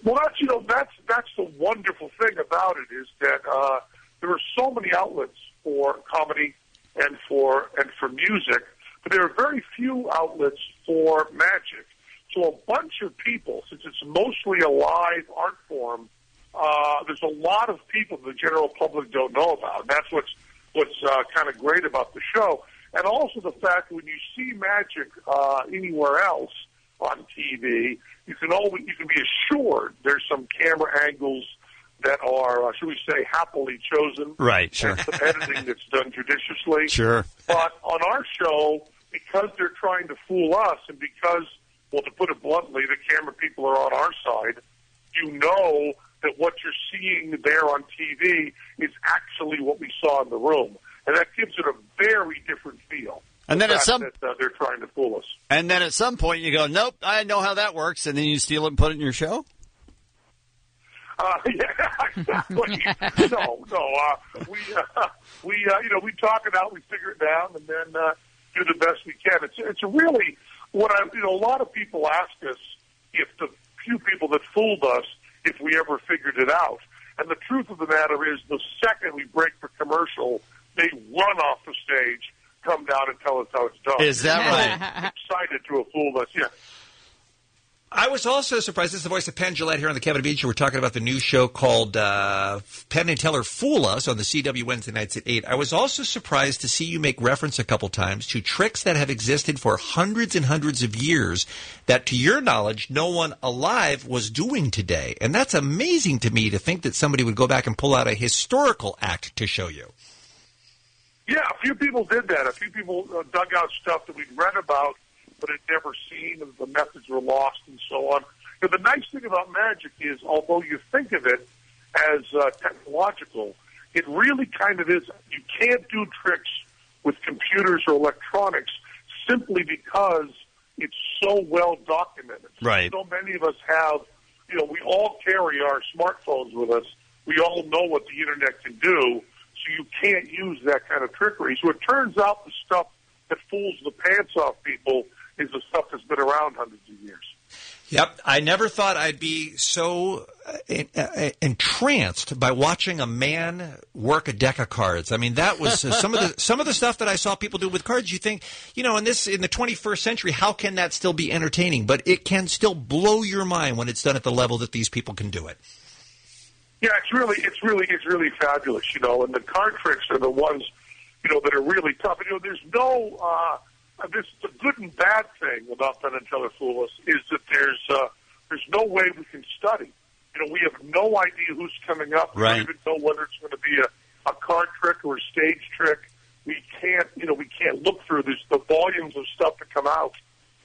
Well, that's you know that's that's the wonderful thing about it is that uh, there are so many outlets for comedy and for and for music, but there are very few outlets for magic. So a bunch of people, since it's mostly a live art form, uh, there's a lot of people the general public don't know about. And that's what's what's uh, kind of great about the show, and also the fact that when you see magic uh, anywhere else on T V, you can always you can be assured there's some camera angles that are, uh, should we say, happily chosen. Right, sure. And some editing that's done judiciously. Sure. But on our show, because they're trying to fool us, and because, well, to put it bluntly, the camera people are on our side, you know that what you're seeing there on T V is actually what we saw in the room. And that gives it a very different feel. And the then at fact some- that, uh, they're trying to fool us. And then at some point you go, nope, I know how that works, and then you steal it and put it in your show? Uh, yeah, exactly. no, no. Uh, we, uh, we, uh, you know, we talk it out, we figure it down, and then uh, do the best we can. It's, it's a really what I, you know. A lot of people ask us if the few people that fooled us, if we ever figured it out. And the truth of the matter is, the second we break for commercial, they run off the stage, come down, and tell us how it's done. Is that right? Excited to have fooled us. Yeah. I was also surprised. This is the voice of Penn Jillette here on the Kevin and Bean Show. We're talking about the new show called uh, Penn and Teller Fool Us on the C W Wednesday nights at eight. I was also surprised to see you make reference a couple times to tricks that have existed for hundreds and hundreds of years that, to your knowledge, no one alive was doing today. And that's amazing to me to think that somebody would go back and pull out a historical act to show you. Yeah, a few people did that. A few people uh, dug out stuff that we'd read about but had never seen, and the methods were lost and so on. You know, the nice thing about magic is, although you think of it as uh, technological, it really kind of is. You can't do tricks with computers or electronics simply because it's so well documented. Right. So many of us have, you know, we all carry our smartphones with us. We all know what the Internet can do, so you can't use that kind of trickery. So it turns out the stuff that fools the pants off people is the stuff that's been around hundreds of years. Yep. I never thought I'd be so uh, en- uh, entranced by watching a man work a deck of cards. I mean, that was uh, some of the some of the stuff that I saw people do with cards. You think, you know, in this in the twenty-first century, how can that still be entertaining? But it can still blow your mind when it's done at the level that these people can do it. Yeah, it's really, it's really, it's really fabulous, you know. And the card tricks are the ones, you know, that are really tough. And, you know, there's no. Uh, This the good and bad thing about Penn and Teller Fool Us is that there's uh, there's no way we can study. You know, we have no idea who's coming up. We Right. don't even know whether it's going to be a, a card trick or a stage trick. We can't, you know, we can't look through this. The volumes of stuff that come out.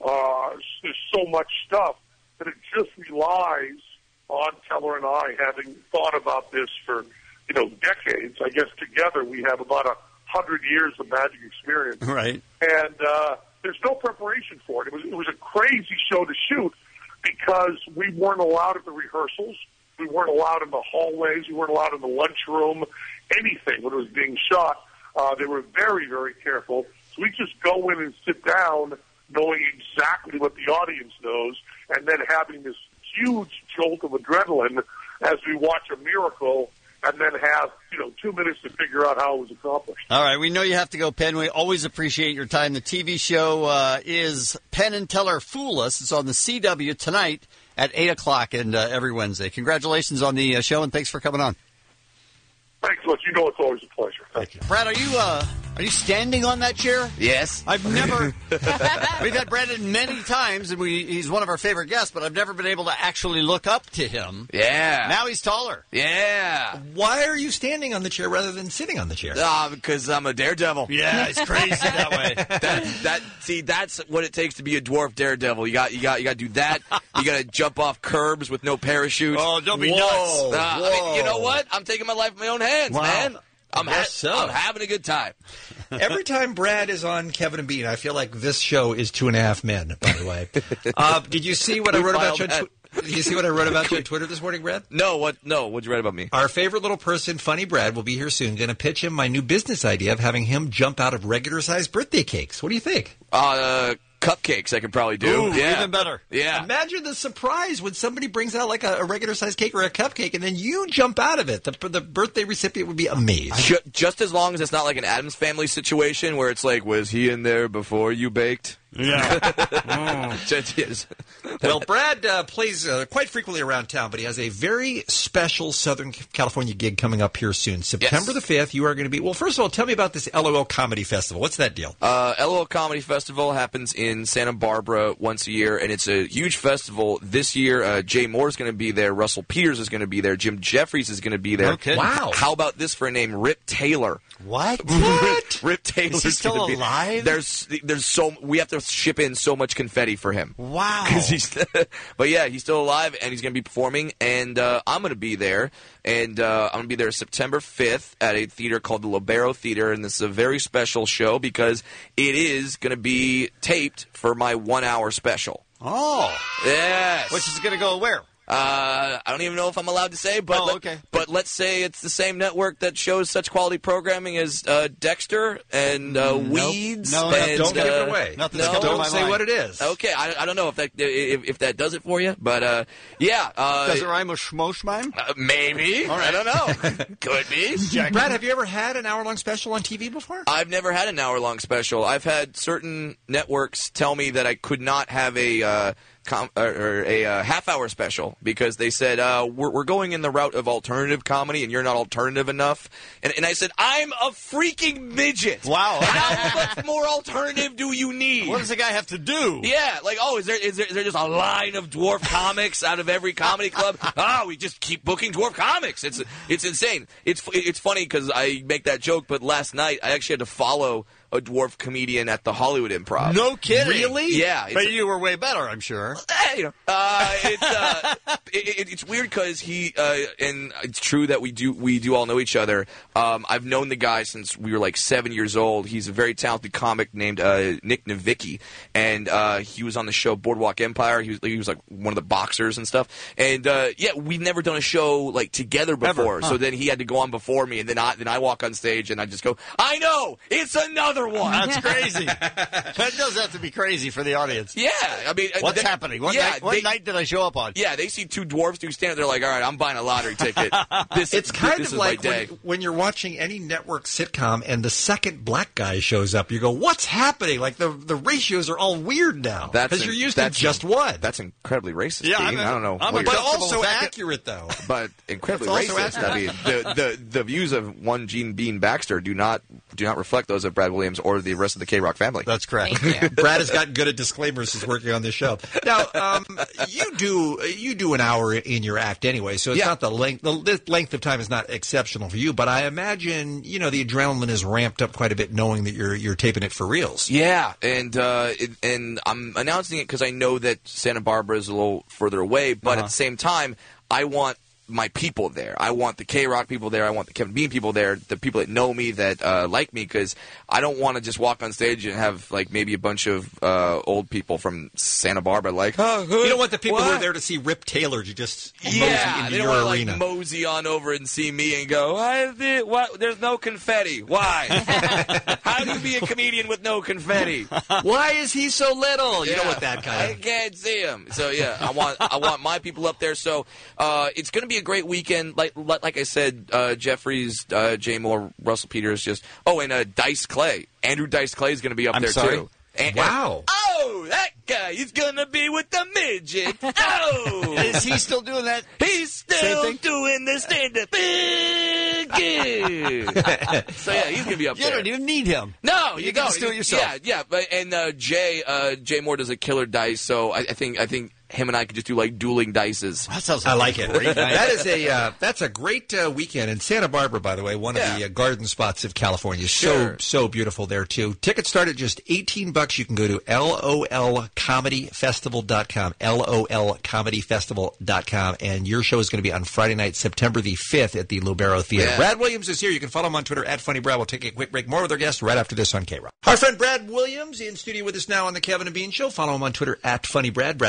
Uh, there's so much stuff that it just relies on Teller and I having thought about this for, you know, decades. I guess together we have about a hundred years of magic experience. Right. And uh, there's no preparation for it. It was it was a crazy show to shoot because we weren't allowed at the rehearsals. We weren't allowed in the hallways. We weren't allowed in the lunchroom. Anything when it was being shot. Uh, they were very, very careful. So we just go in and sit down knowing exactly what the audience knows and then having this huge jolt of adrenaline as we watch a miracle and then have, you know, two minutes to figure out how it was accomplished. All right, we know you have to go, Penn. We always appreciate your time. The T V show uh, is Penn and Teller Fool Us. It's on the C W tonight at eight o'clock and uh, every Wednesday. Congratulations on the uh, show, and thanks for coming on. Thanks, Luke. You know it's always a pleasure. Thank you. Brad, are you uh, are you standing on that chair? Yes. I've never. We've had Brandon many times, and we he's one of our favorite guests, but I've never been able to actually look up to him. Yeah. Now he's taller. Yeah. Why are you standing on the chair rather than sitting on the chair? Ah, because I'm a daredevil. Yeah, it's crazy that way. That that see, that's what it takes to be a dwarf daredevil. You got you got you got to do that. You got to jump off curbs with no parachute. Oh, don't be Whoa. nuts. Uh, I mean, you know what? I'm taking my life in my own hands, Wow. man. I'm, ha- Yes, so. I'm having a good time. Every time Brad is on Kevin and Bean, I feel like this show is Two and a Half Men, by the way. Uh, did you see what I wrote about you on Twitter? Did you see what I wrote about you on Twitter this morning, Brad? No, what? No, what'd you write about me? Our favorite little person, Funny Brad, will be here soon. Going to pitch him my new business idea of having him jump out of regular-sized birthday cakes. What do you think? Uh, cupcakes I could probably do. Ooh, yeah. even better. Yeah. Imagine the surprise when somebody brings out like a, a regular sized cake or a cupcake, and then you jump out of it. The, the birthday recipient would be amazed. Ju- Just as long as it's not like an Addams Family situation where it's like, was he in there before you baked? Yeah. Just- yes. Well, Brad uh, plays uh, quite frequently around town, but he has a very special Southern California gig coming up here soon. September the fifth, you are going to be... Well, first of all, tell me about this L O L Comedy Festival. What's that deal? Uh, L O L Comedy Festival happens in Santa Barbara once a year, and it's a huge festival. This year, uh, Jay Moore is going to be there. Russell Peters is going to be there. Jim Jeffries is going to be there. No kidding. Wow. How about this for a name? Rip Taylor. What? What? Rip Taylor Is he still gonna be- alive? There's, there's so we have to ship in so much confetti for him. Wow. 'Cause he's, but yeah, he's still alive and he's going to be performing, and uh, I'm going to be there, and uh, I'm going to be there September fifth at a theater called the Libero Theater, and this is a very special show because it is going to be taped for my one-hour special. Oh. Yes. Which is going to go where? Uh, I don't even know if I'm allowed to say, but Oh, let- okay. but let's say it's the same network that shows such quality programming as uh, Dexter and uh, Nope. Weeds. No, no, and, don't give uh, it away. Nothing's no? coming to Don't my say mind. what it is. Okay, I, I don't know if that if, if that does it for you, but uh, yeah, uh, Does it rhyme with schmoshmime? uh, maybe. All right. I don't know. Could be. Brad, have you ever had an hour-long special on T V before? I've never had an hour-long special. I've had certain networks tell me that I could not have a uh, com- or, or a uh, half-hour special because they said uh, we're, we're going in the route of alternative comedy and you're not alternative enough. And, and I said I'm a freaking midget. Wow. How much more alternative do you need? What does the guy have to do? Yeah, like, oh, is there, is there is there just a line of dwarf comics out of every comedy club? Oh, we just keep booking dwarf comics. It's it's insane. It's it's funny because I make that joke, but last night I actually had to follow a dwarf comedian at the Hollywood Improv. No kidding. Really? Yeah. it's- But you were way better, I'm sure. Eh, you know, uh, it's uh, it, it, it's weird because he uh, and it's true that we do we do all know each other. Um, I've known the guy since we were like seven years old. He's a very talented comic named uh, Nick Novicki, and uh, he was on the show Boardwalk Empire. He was he was like one of the boxers and stuff. And uh, yeah, we've never done a show like together before. Ever, huh. So then he had to go on before me, and then I then I walk on stage and I just go, I know it's another one. That's crazy. That does have to be crazy for the audience. Yeah, I mean, uh, What's they- happening? What, yeah, night, what they- night did I show up on? Yeah, they see two dwarves do stand. They're like, "All right, I'm buying a lottery ticket." This, It's kind this of is like my when, day. when you're watching any network sitcom and the second black guy shows up. You go, "What's happening?" Like the the ratios are all weird now That's because in- you're used to that's just in- one. That's incredibly racist. Yeah, Dean. I'm a- I don't know, I'm what a- you're- but also accurate though. but incredibly It's also racist. I mean, the, the the views of one Gene Bean Baxter do not do not reflect those of Brad Williams or the rest of the K Rock family. That's correct. Brad has gotten good at disclaimers since working on this show. Now, um, you do you do an hour in your act anyway, so it's Yeah. not the length. The the length of time is not exceptional for you, but I imagine you know the adrenaline is ramped up quite a bit, knowing that you're you're taping it for reals. Yeah, and uh, it, and I'm announcing it because I know that Santa Barbara is a little further away, but Uh-huh. at the same time, I want my people there. I want the K-Rock people there. I want the Kevin Bean people there, the people that know me, that uh, like me, because I don't want to just walk on stage and have like maybe a bunch of uh, old people from Santa Barbara like, oh, You don't want the people who are what? there to see Rip Taylor to just mosey Yeah, into they don't your want to arena. like mosey on over and see me and go, I did, what? There's no confetti. Why? How do you be a comedian with no confetti? Why is he so little? You Yeah. don't want that kind I of. can't see him. So yeah, I want I want my people up there. So uh, it's going to be a great weekend. Like like like I said, uh, Jeffries, uh, Jay Moore, Russell Peters, just oh, and uh, Dice Clay, Andrew Dice Clay is going to be up I'm there sorry? too. And, Wow. oh, that guy, he's going to be with the midget. Oh, Is he still doing that? he's Same still thing? doing the stand-up. Big. So yeah, he's going to be up You there. don't even need him. No, You you, can don't. just do it You- yourself. Yeah, yeah. But and uh, Jay, uh, Jay Moore does a killer dice, so I, I think I think him and I could just do like dueling dices. That sounds I like, like a it. great night. That is a uh, that's a great uh, weekend in Santa Barbara, by the way, one of Yeah. the uh, garden spots of California. Sure. So so beautiful there too. Tickets start at just eighteen bucks. You can go to L O L comedy festival dot com, L O L comedy festival dot com, and your show is going to be on Friday night, September the fifth at the Libero Theater. Yeah. Brad Williams is here. You can follow him on Twitter at Funny Brad. We'll take a quick break. More with our guests right after this on K Rock. Our friend Brad Williams in studio with us now on the Kevin and Bean Show. Follow him on Twitter at Funny Brad. Brad Williams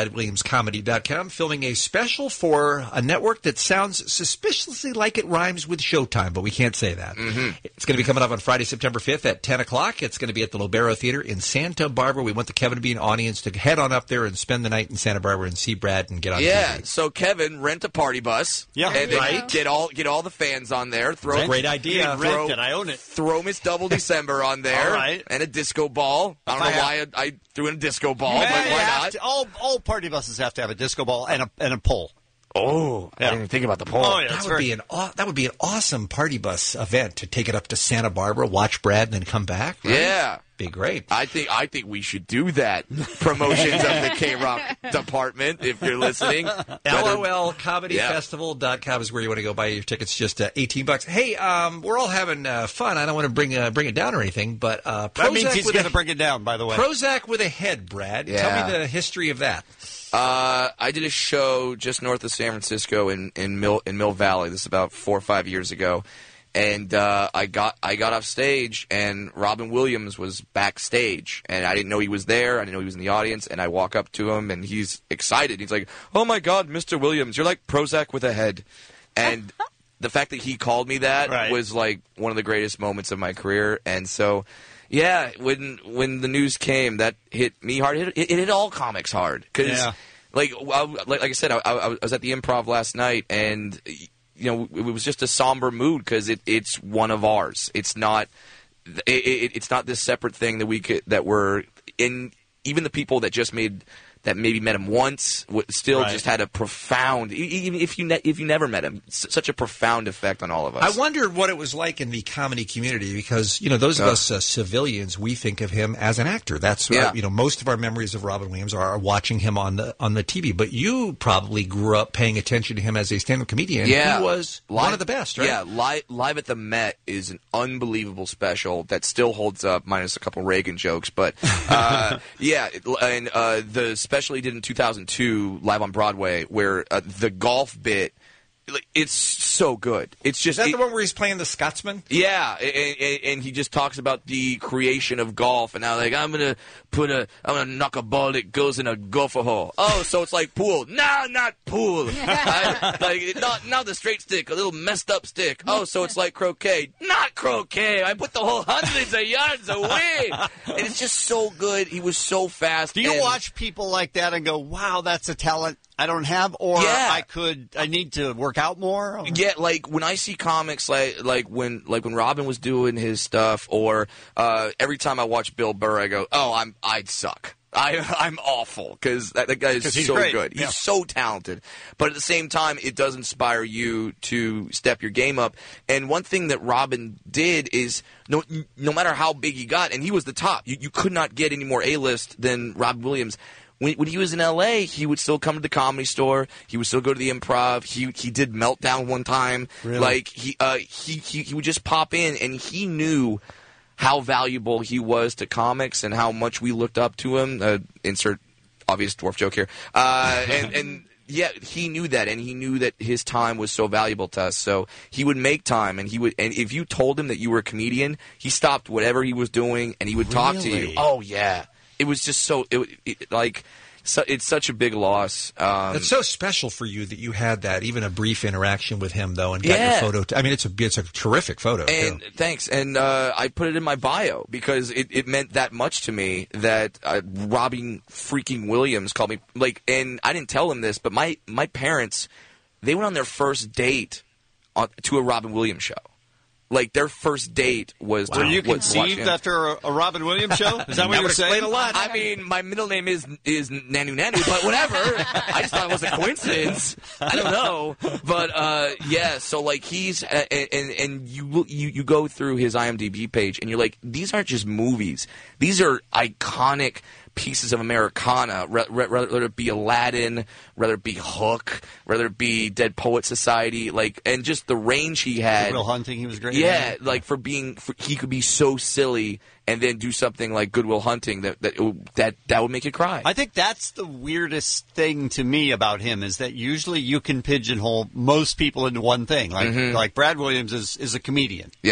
comedy dot com, filming a special for a network that sounds suspiciously like it rhymes with Showtime, but we can't say that. Mm-hmm. It's going to be coming up on Friday, September fifth at ten o'clock. It's going to be at the Lobero Theater in Santa Barbara. We want the Kevin Bean audience to head on up there and spend the night in Santa Barbara and see Brad and get on Yeah, T V. so Kevin, rent a party bus. Yeah, and then right. Get all get all the fans on there. Throw Rent- Great idea. Throw, Rent it, I own it. Throw Miss Double December on there. All right. And a disco ball. I don't If I know have- why I, I threw in a disco ball, Yeah, but you why have not? to- all all party buses have to have a disco ball and a and a pole. Oh, I didn't even think about the pole. Oh, yeah, that that's would very- be an aw- that would be an awesome party bus event to take it up to Santa Barbara, watch Brad, and then come back. Right? Yeah. Be great. I think I think we should do that. Promotions of the K-Rock department, if you're listening. LOL Comedy Yeah. Festival dot com is where you want to go buy your tickets. Just uh, eighteen bucks. Hey, um, we're all having uh, fun. I don't want to bring uh, bring it down or anything, but uh, Prozac That means he's with going a- to bring it down, by the way. Prozac with a head, Brad. Yeah. Tell me the history of that. Uh, I did a show just north of San Francisco in in Mill in Mill Valley. This is about four or five years ago, and uh, I got I got off stage, and Robin Williams was backstage, and I didn't know he was there. I didn't know he was in the audience, and I walk up to him, and he's excited. He's like, "Oh my God, Mister Williams, you're like Prozac with a head," and the fact that he called me that Right. was like one of the greatest moments of my career, and so. Yeah, when when the news came, that hit me hard. It hit, it hit all comics hard because, Yeah. like, I, like like I said, I, I was at the Improv last night, and you know, it was just a somber mood because it, it's one of ours. It's not it, it, it's not this separate thing that we could that we're in. Even the people that just made that maybe met him once w- still Right. just had a profound. e- Even if you ne- if you never met him, s- such a profound effect on all of us. I wondered what it was like in the comedy community because, you know, those of Uh. us uh, civilians, we think of him as an actor. That's, Yeah. uh, you know, most of our memories of Robin Williams are watching him on the on the T V. But you probably grew up paying attention to him as a stand-up comedian. Yeah, He was Live- one of the best, right? Yeah, live, live at the Met is an unbelievable special that still holds up, minus a couple Reagan jokes. But uh, yeah, it- and uh, the special he did in two thousand two, live on Broadway, where uh, the golf bit, like, it's so good. It's Is just that it- the one where he's playing the Scotsman? yeah, and, and, and he just talks about the creation of golf, and now like I'm gonna put a, I'm gonna knock a ball that goes in a gopher hole. Oh, so it's like pool? No, not pool. I, like not not the straight stick, a little messed up stick. Oh, so it's like croquet? Not croquet. I put the whole hundreds of yards away, and it's just so good. He was so fast. Do you and- watch people like that and go, "Wow, that's a talent I don't have," or Yeah. I could, I need to work out more? Yeah, like when I see comics, like like when like when Robin was doing his stuff, or uh, every time I watch Bill Burr, I go, "Oh, I'm I'd suck. I I'm awful," because that, that guy is 'Cause he's so great. good. He's Yeah. so talented. But at the same time, it does inspire you to step your game up. And one thing that Robin did is no no matter how big he got, and he was the top. You you could not get any more A-list than Robin Williams. When, when he was in L A, he would still come to the Comedy Store. He would still go to the Improv. He he did Meltdown one time. Really? Like he uh he, he he would just pop in, and he knew how valuable he was to comics and how much we looked up to him. Uh, insert obvious dwarf joke here. Uh, and and yeah, he knew that, and he knew that his time was so valuable to us. So he would make time, and he would. And if you told him that you were a comedian, he stopped whatever he was doing, and he would talk to you. Really? Oh yeah. It was just so it, it, like so, it's such a big loss. Um, It's so special for you that you had that, even a brief interaction with him, though, and got Yeah. your photo. T- I mean, it's a it's a terrific photo. and too. thanks, and uh, I put it in my bio because it, it meant that much to me that uh, Robin freaking Williams called me. Like, and I didn't tell him this, but my my parents, they went on their first date on, to a Robin Williams show. Like their first date was. Were to, you was to watch conceived him. after a, a Robin Williams show? Is that what you're saying? I mean, my middle name is is Nanu Nanu, but whatever. I just thought it was a coincidence. I don't know, but uh, yeah. So like he's uh, and and you look- you you go through his I M D B page and you're like, these aren't just movies. These are iconic pieces of Americana, re- re- whether it be Aladdin, whether it be Hook, whether it be Dead Poet Society, like, and just the range he had. Will Hunting, he was great. Yeah, like for being, for, he could be so silly and then do something like Good Will Hunting that that it would- that that would make you cry. I think that's the weirdest thing to me about him is that usually you can pigeonhole most people into one thing. Like Mhm. like Brad Williams is, is a comedian. Yes.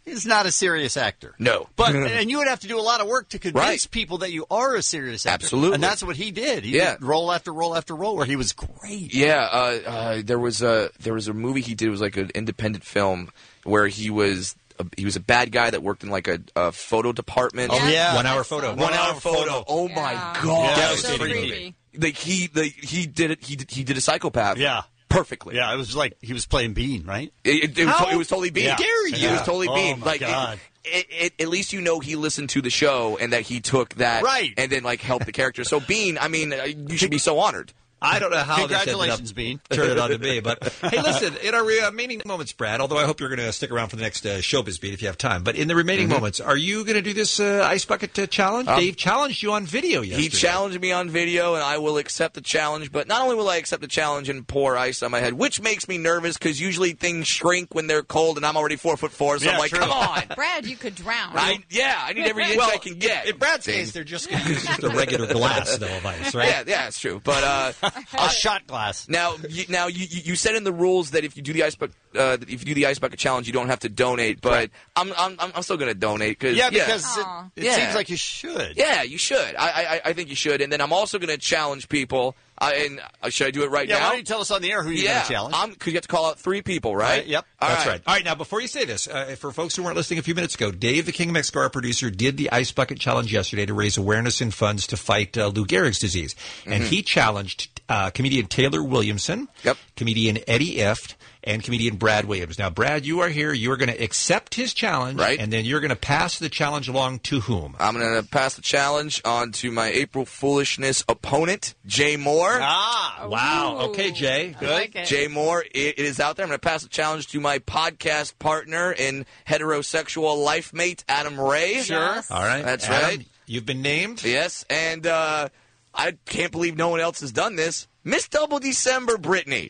is not a serious actor. No. But and you would have to do a lot of work to convince Right. people that you are a serious actor. Absolutely. And that's what he did. He Yeah. did role after role after role where he was great. Yeah, uh, uh, there was a there was a movie he did. It was like an independent film where he was a, he was a bad guy that worked in like a, a photo department. Oh, yeah. One hour photo. One hour photo. Oh my god, Yeah, so creepy. creepy. Like he the, he did it. He did, he did a psychopath. Yeah. Perfectly. Yeah, it was like he was playing Bean, right? It, it, it, was, How to- it was totally Bean. Yeah. Scary. It Yeah. was totally Oh, Bean. my like God. It, it, it, at least you know he listened to the show and that he took that Right. and then like helped the character. So Bean, I mean, uh, you should be so honored. I don't know how Congratulations, this Bean. ended up turning on to me, but hey, listen, in our uh, remaining moments, Brad, although I hope you're going to stick around for the next uh, Showbiz Beat if you have time, but in the remaining Mhm. moments, are you going to do this uh, Ice Bucket uh, Challenge? Um, Dave challenged you on video yesterday. He challenged me on video, and I will accept the challenge. But not only will I accept the challenge and pour ice on my head, which makes me nervous because usually things shrink when they're cold, and I'm already four foot four. So Yeah, I'm like, true. come on. Brad, you could drown. I, yeah, I need every inch Well, I can get. In Brad's case, they're just going to use just a regular glass, though, of ice, right? Yeah, yeah, it's true. But uh, A shot glass. now, you, now you, you you said in the rules that if you do the ice bucket, uh, if you do the ice bucket challenge, you don't have to donate. But Right. I'm, I'm I'm still going to donate because Yeah, because it, Aw. it Yeah. seems like you should. yeah, you should. I, I I think you should. And then I'm also going to challenge people. Uh, and uh, should I do it right Yeah, now? why don't you tell us on the air who you're yeah, going to challenge? I'm because you have to call out three people, right? Right, yep. All That's right. All right, now before you say this, uh, for folks who weren't listening a few minutes ago, Dave, the King of Mexico, our producer, did the Ice Bucket Challenge yesterday to raise awareness and funds to fight uh, Lou Gehrig's disease. And Mhm. he challenged uh, comedian Taylor Williamson, Yep. comedian Eddie Ift, and comedian Brad Williams. Now, Brad, you are here. You are going to accept his challenge, Right. and then you're going to pass the challenge along to whom? I'm going to pass the challenge on to my April Foolishness opponent, Jay Moore. Ah, Wow. Ooh. Okay, Jay. I like it. Jay Moore, it, it is out there. I'm going to pass the challenge to my podcast partner and heterosexual life mate, Adam Ray. Sure. Yes. All right. That's Adam, right. You've been named. Yes, and uh, I can't believe no one else has done this. Miss Double December, Brittany.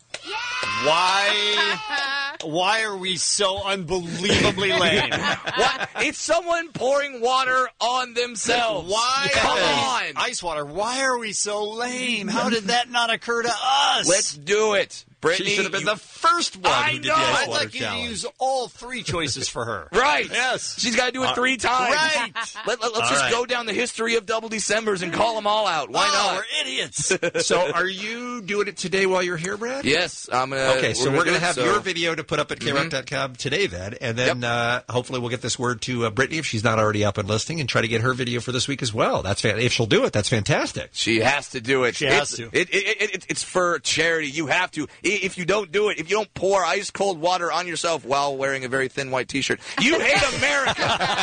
why? Why are we so unbelievably lame? What? It's someone pouring water on themselves. Why? Come Ice- on. Ice water. Why are we so lame? How did that not occur to us? Let's do it. Brittany, She should have been you- the first one I who did know. the ice I'd water like you to challenge. use all three choices for her. Right. Yes. She's got to do it Uh, three times. right. Let, let, us All just right. go down the history of Double Decembers and call them all out. Why Oh, not? we're idiots. So, are you doing it today while you're here, Brad? Yes, I'm gonna. Okay, so we're do going to it, have so- your video to put up at K rock dot com today then, and then uh, hopefully we'll get this word to uh, Brittany if she's not already up and listening, and try to get her video for this week as well. That's fan- If she'll do it, that's fantastic. She has to do it. She it's, has to. It, it, it, it, it's for charity. You have to. I- If you don't do it, if you don't pour ice cold water on yourself while wearing a very thin white T-shirt, you hate America.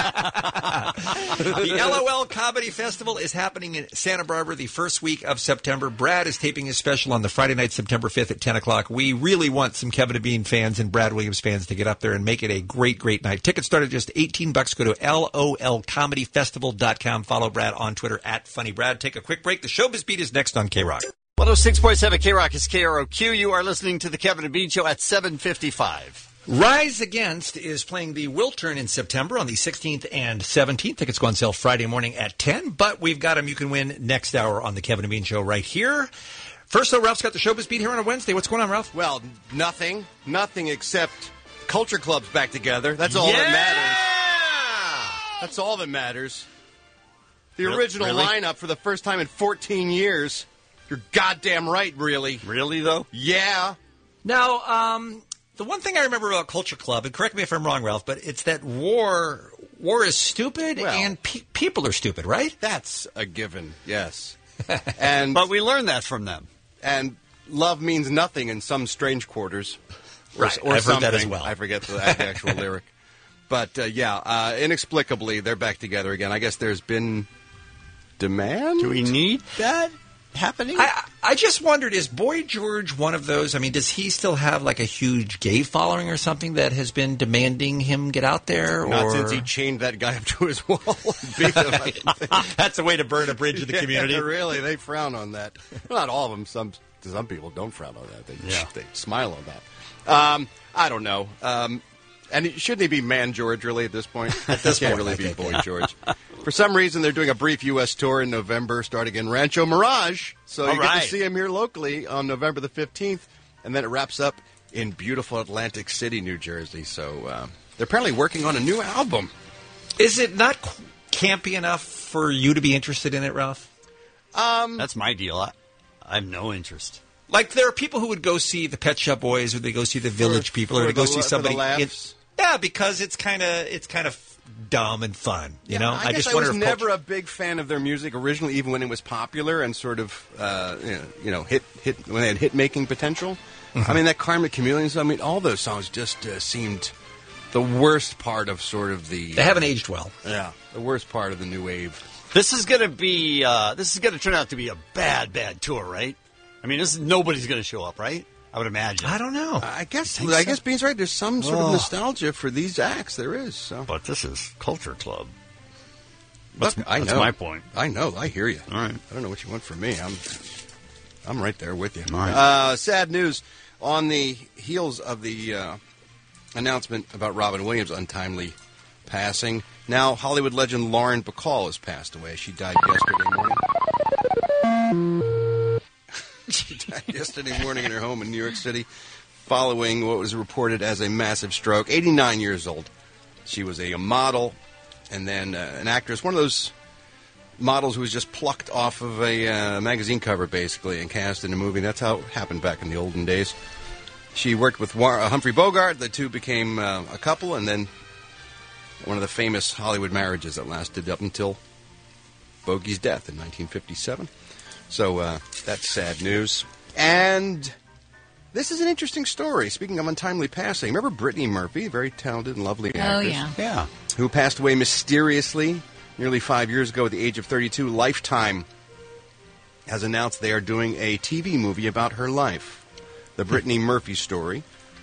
The L O L Comedy Festival is happening in Santa Barbara the first week of September. Brad is taping his special on the Friday night, September fifth at ten o'clock. We really want some Kevin and Bean fans and Brad Williams fans to get up there and make it a great, great night. Tickets start at just eighteen bucks. Go to L O L comedy festival dot com. Follow Brad on Twitter at Funny Brad. Take a quick break. The Showbiz Beat is next on K Rock. one oh six point seven K Rock is K R O Q. You are listening to the Kevin and Bean Show at seven fifty-five. Rise Against is playing the Wiltern in September on the sixteenth and seventeenth. Tickets go on sale Friday morning at ten, but we've got them you can win next hour on the Kevin and Bean Show right here. First, though, Ralph's got the Showbiz Beat here on a Wednesday. What's going on, Ralph? Well, nothing. Nothing except Culture Club's back together. That's all Yeah! that matters. That's all that matters. The Re- original really? lineup for the first time in fourteen years. You're goddamn right, really. Really, though? Yeah. Now, um, the one thing I remember about Culture Club, and correct me if I'm wrong, Ralph, but it's that war war is stupid Well- and pe- people are stupid, right? That's a given, yes. and But we learned that from them. and love means nothing in some strange quarters. Or, Right, or I've heard that as something. well. I forget the, the actual lyric. But, uh, yeah, uh, inexplicably, they're back together again. I guess there's been demand? Do we need that happening? I, I just wondered, is Boy George one of those? I mean, does he still have like a huge gay following or something that has been demanding him get out there? Not or... since he chained that guy up to his wall. and beat him, I don't think. That's a way to burn a bridge in the community. Yeah, really, they frown on that. Well, not all of them. Some some people don't frown on that. They, Yeah. they smile on that. Um, I don't know. Um, and it- shouldn't he be Man George, really, at this point? At this can't point, really I be think, Boy yeah. George. For some reason, they're doing a brief U S tour in November, starting in Rancho Mirage. So All you get right. to see him here locally on November the fifteenth. And then it wraps up in beautiful Atlantic City, New Jersey. So uh, they're apparently working on a new album. Is it not qu- campy enough for you to be interested in it, Ralph? Um, That's my deal. I, I have no interest. Like, there are people who would go see the Pet Shop Boys, or they go see the Village People, or for they go the see la- for the somebody. laughs. It- yeah, because it's kind of it's kind of dumb and fun. You know, I, guess just I wonder was if never a big fan of their music originally, even when it was popular and sort of uh, you know, you know hit hit when they had hit making potential. Mhm. I mean, that Karmic Chameleons. I mean, all those songs just uh, seemed the worst part of sort of the. They haven't aged well. Yeah, the worst part of the new wave. This is going to be. Uh, this is going to turn out to be a bad, bad tour, right? I mean, this is, nobody's going to show up, right? I would imagine. I don't know. I guess. think I so? guess Bean's right. There's some sort Oh. of nostalgia for these acts. There is. So. But this is Culture Club. Look, That's, I that's know. my point. I know. I hear you. All right. I don't know what you want from me. I'm, I'm right there with you. All right. Uh, sad news on the heels of the uh, announcement about Robin Williams' untimely passing. Now, Hollywood legend Lauren Bacall has passed away. She died yesterday morning. She died yesterday morning in her home in New York City, following what was reported as a massive stroke. eighty-nine years old. She was a model and then uh, an actress, one of those models who was just plucked off of a uh, magazine cover, basically, and cast in a movie. That's how it happened back in the olden days. She worked with War- uh, Humphrey Bogart. The two became uh, a couple, and then one of the famous Hollywood marriages that lasted up until Bogey's death in nineteen fifty-seven. So uh, that's sad news. And this is an interesting story. Speaking of untimely passing, remember Brittany Murphy, very talented and lovely Oh, actress? yeah. Yeah. Who passed away mysteriously nearly five years ago at the age of thirty-two. Lifetime has announced they are doing a T V movie about her life. The Brittany Murphy story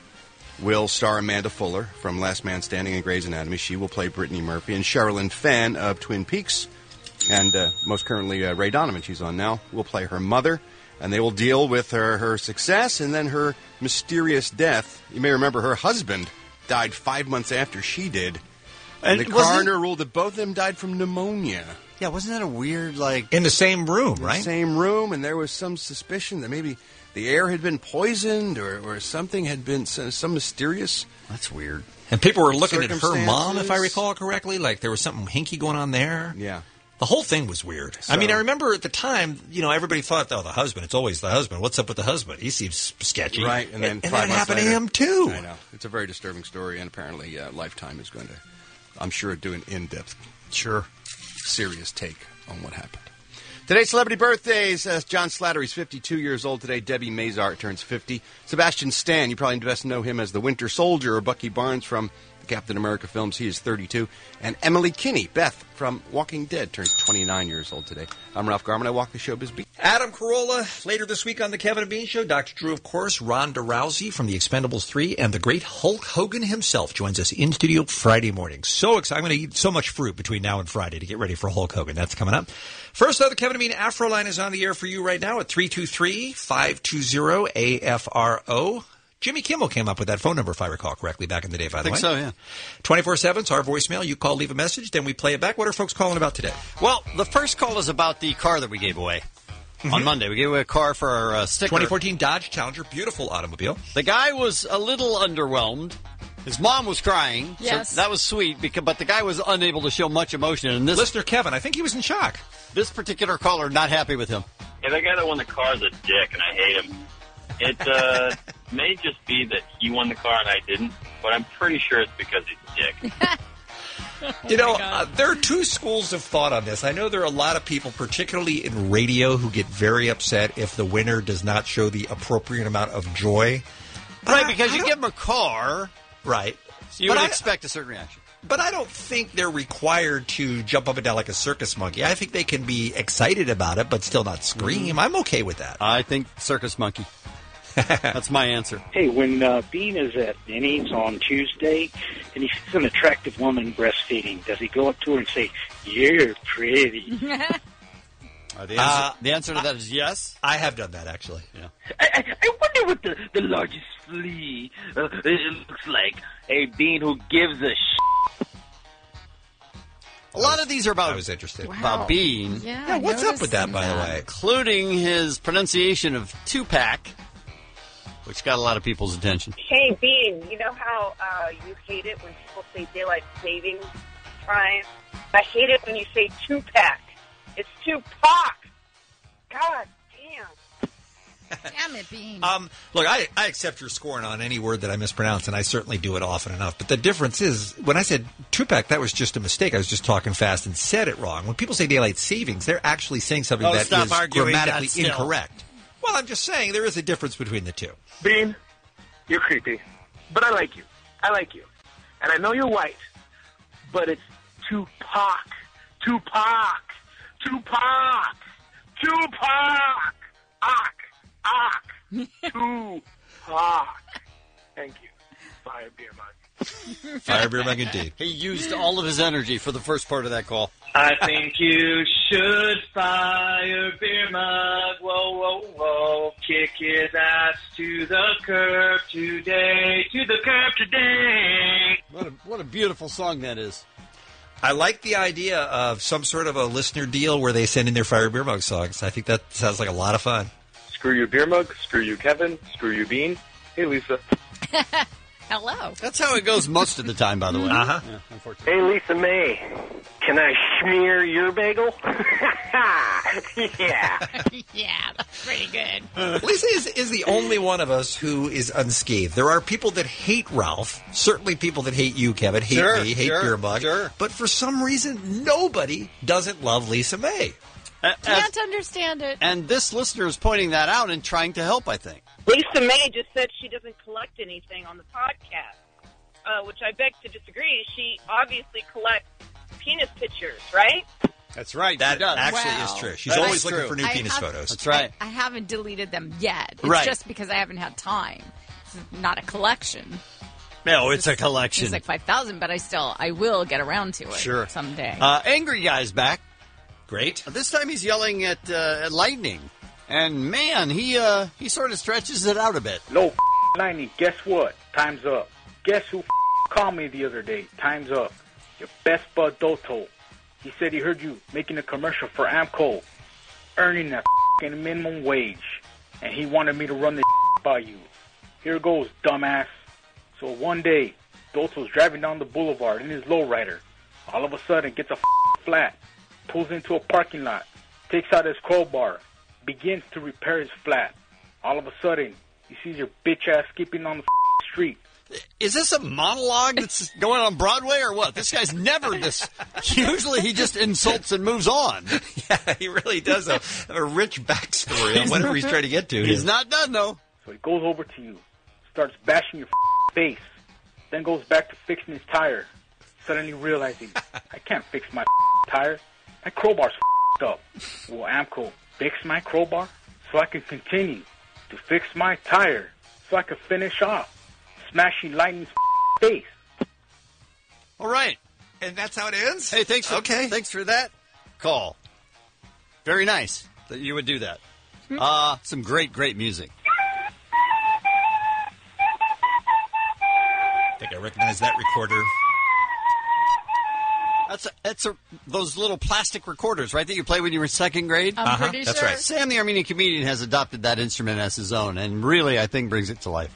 will star Amanda Fuller from Last Man Standing and Grey's Anatomy. She will play Brittany Murphy. And Sherilyn Fenn of Twin Peaks, and uh, most currently uh, Ray Donovan, she's on now, will play her mother. And they will deal with her, her success and then her mysterious death. You may remember her husband died five months after she did. And, And the wasn't coroner ruled that both of them died from pneumonia. Yeah, wasn't that a weird, like... In the same room, In the right? same room, and there was some suspicion that maybe the air had been poisoned or, or something had been, some, some mysterious... That's weird. And people were looking at her mom, if I Circumstances. recall correctly. Like there was something hinky going on there. Yeah. The whole thing was weird. I mean, I remember at the time, you know, everybody thought, oh, the husband, it's always the husband. What's up with the husband? He seems sketchy. Right, and then and, and five that months happened later- to him, too. I know. It's a very disturbing story, and apparently uh, Lifetime is going to, I'm sure, do an in-depth, sure, serious take on what happened. Today's celebrity birthdays. Uh, John Slattery's fifty-two years old today. Debbie Mazart turns fifty. Sebastian Stan, you probably best know him as the Winter Soldier, or Bucky Barnes from the Captain America films. He is thirty-two. And Emily Kinney, Beth from Walking Dead, turns twenty-nine years old today. I'm Ralph Garman. I walk the showbiz beat. Adam Carolla, later this week on The Kevin and Bean Show. Doctor Drew, of course. Ronda Rousey from The Expendables three. And the great Hulk Hogan himself joins us in studio Friday morning. So excited. I'm going to eat so much fruit between now and Friday to get ready for Hulk Hogan. That's coming up. First, though, the Kevin and Bean Afro line is on the air for you right now at three two three, five two zero, A F R O. Jimmy Kimmel came up with that phone number, if I recall correctly, back in the day, by I the think way. so, yeah. twenty-four seven, it's our voicemail. You call, leave a message, then we play it back. What are folks calling about today? Well, the first call is about the car that we gave away on Monday. We gave away a car for our uh, sticker. twenty fourteen Dodge Challenger, beautiful automobile. The guy was a little underwhelmed. His mom was crying. Yes. So that was sweet, because, but the guy was unable to show much emotion. And this Listener Kevin, I think he was in shock. This particular caller, not happy with him. Yeah, that guy that won the car is a dick, and I hate him. It uh, may just be that he won the car and I didn't, but I'm pretty sure it's because he's a dick. You know, uh, there are two schools of thought on this. I know there are a lot of people, particularly in radio, who get very upset if the winner does not show the appropriate amount of joy. Right, because you give him a car. Right. So you But would I- expect a certain reaction. But I don't think they're required to jump up and down like a circus monkey. I think they can be excited about it, but still not scream. I'm okay with that. I think circus monkey. That's my answer. Hey, when uh, Bean is at Denny's on Tuesday and he sees an attractive woman breastfeeding, does he go up to her and say, "You're pretty"? Uh, the, answer, Uh, the answer to that is yes. I have done that, actually. Yeah. I, I, I wonder what the, the largest flea uh, it looks like. Hey, Bean, who gives a sh**? A lot of these are about, I was interested. about Bean. Yeah, Yeah, I what's up noticed with that, by the that. way? Including his pronunciation of Tupac. which got a lot of people's attention. Hey, Bean, you know how uh, you hate it when people say daylight savings time? I hate it when you say two-pack. It's Tupac. God damn. Damn it, Bean. Um, look, I, I accept your scorn on any word that I mispronounce, and I certainly do it often enough. But the difference is, when I said two-pack, that was just a mistake. I was just talking fast and said it wrong. When people say daylight savings, they're actually saying something Oh, that stop is arguing grammatically that still. incorrect. Well, I'm just saying there is a difference between the two. Bean, you're creepy, but I like you. I like you. And I know you're white, but it's Tupac. Tupac. Tupac. Tupac. Ak. Ak. Tupac. Thank you. Fire beer mug. Fire beer mug indeed. He used all of his energy for the first part of that call. I think you should fire beer mug. Whoa, whoa, whoa. Kick his ass to the curb today. To the curb today. What a, what a beautiful song that is. I like the idea of some sort of a listener deal where they send in their Fire Beer Mug songs. I think that sounds like a lot of fun. Screw you, beer mug. Screw you, Kevin. Screw you, Bean. Hey, Lisa. Hello. That's how it goes most of the time, by the way. Uh-huh. Yeah, unfortunately. Hey, Lisa May. Can I smear your bagel? Yeah. Yeah, that's pretty good. Lisa is, is the only one of us who is unscathed. There are people that hate Ralph, certainly people that hate you, Kevin, hate Sure, me, hate sure, Beer Mug. sure. But for some reason, nobody doesn't love Lisa May. Uh, Can't understand it. and this listener is pointing that out and trying to help, I think. Lisa May just said she doesn't collect anything on the podcast, uh, which I beg to disagree. She obviously collects penis pictures, right? That's right. That she does. actually Wow. is true. She's That always is looking true. for new I penis have- photos. That's right. I, I haven't deleted them yet. It's Right. just because I haven't had time. It's not a collection. No, it's a collection. It's like five thousand, but I still, I will get around to it Sure. someday. Uh, Angry Guy's back. Great. This time he's yelling at, uh, at lightning. And, man, he uh, he sort of stretches it out a bit. No, f- lightning, guess what? Time's up. Guess who f- called me the other day? Time's up. Your best bud Doto. He said he heard you making a commercial for Amco, earning that f***ing minimum wage, and he wanted me to run this by you. Here goes, dumbass. So one day, Doto's driving down the boulevard in his lowrider. All of a sudden, gets a f- flat, pulls into a parking lot, takes out his crowbar, begins to repair his flat. All of a sudden, he sees your bitch ass skipping on the f- street. Is this a monologue that's going on Broadway or what? This guy's never this. Usually he just insults and moves on. Yeah, he really does have a rich backstory on whatever he's trying to get to. He's here. not done, though. So he goes over to you, starts bashing your f- face, then goes back to fixing his tire, suddenly realizing, I can't fix my f- tire. My crowbar's f- up. Will Amco fix my crowbar so I can continue to fix my tire so I can finish off smashing lightning's f- face? All right. And that's how it ends? Hey, thanks for, Okay. thanks for that call. Very nice that you would do that. Uh, some great, great music. I think I recognize that recorder. That's a, that's a, those little plastic recorders, right, that you play when you were in second grade? I'm Uh-huh, pretty that's sure. right. Sam, the Armenian comedian, has adopted that instrument as his own, and really, I think, brings it to life.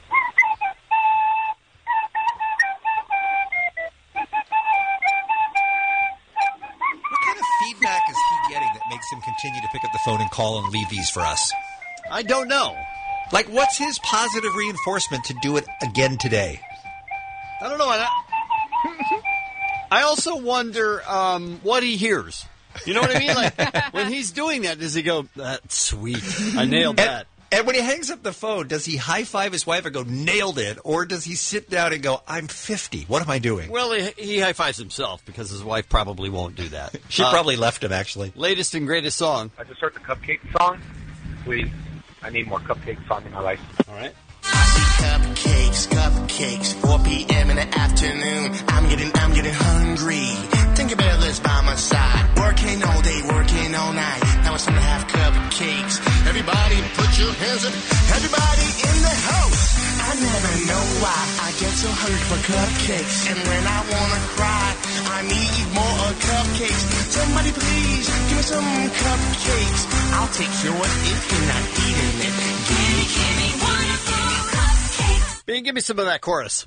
What kind of feedback is he getting that makes him continue to pick up the phone and call and leave these for us? I don't know. Like, what's his positive reinforcement to do it again today? I don't know. And I, I also wonder um, what he hears. You know what I mean? Like, when he's doing that, does he go, that's sweet, I nailed And, that? and when he hangs up the phone, does he high-five his wife and go, nailed it? Or does he sit down and go, I'm fifty. What am I doing? Well, he, he high-fives himself because his wife probably won't do that. She Uh, probably left him, actually. Latest and greatest song. I just heard the cupcake song. Please, I need more cupcake song in my life. All right. Cupcakes, cupcakes, four p.m. in the afternoon. I'm getting, I'm getting hungry. Think about this by my side. Working all day, working all night. Now it's time to have cupcakes. Everybody put your hands up. Everybody in the house. I never know why I get so hungry for cupcakes. And when I wanna cry, I need more cupcakes. Somebody please give me some cupcakes. I'll take yours if you're not eating it. Gimme, gimme wonderful cupcakes. me some of that chorus.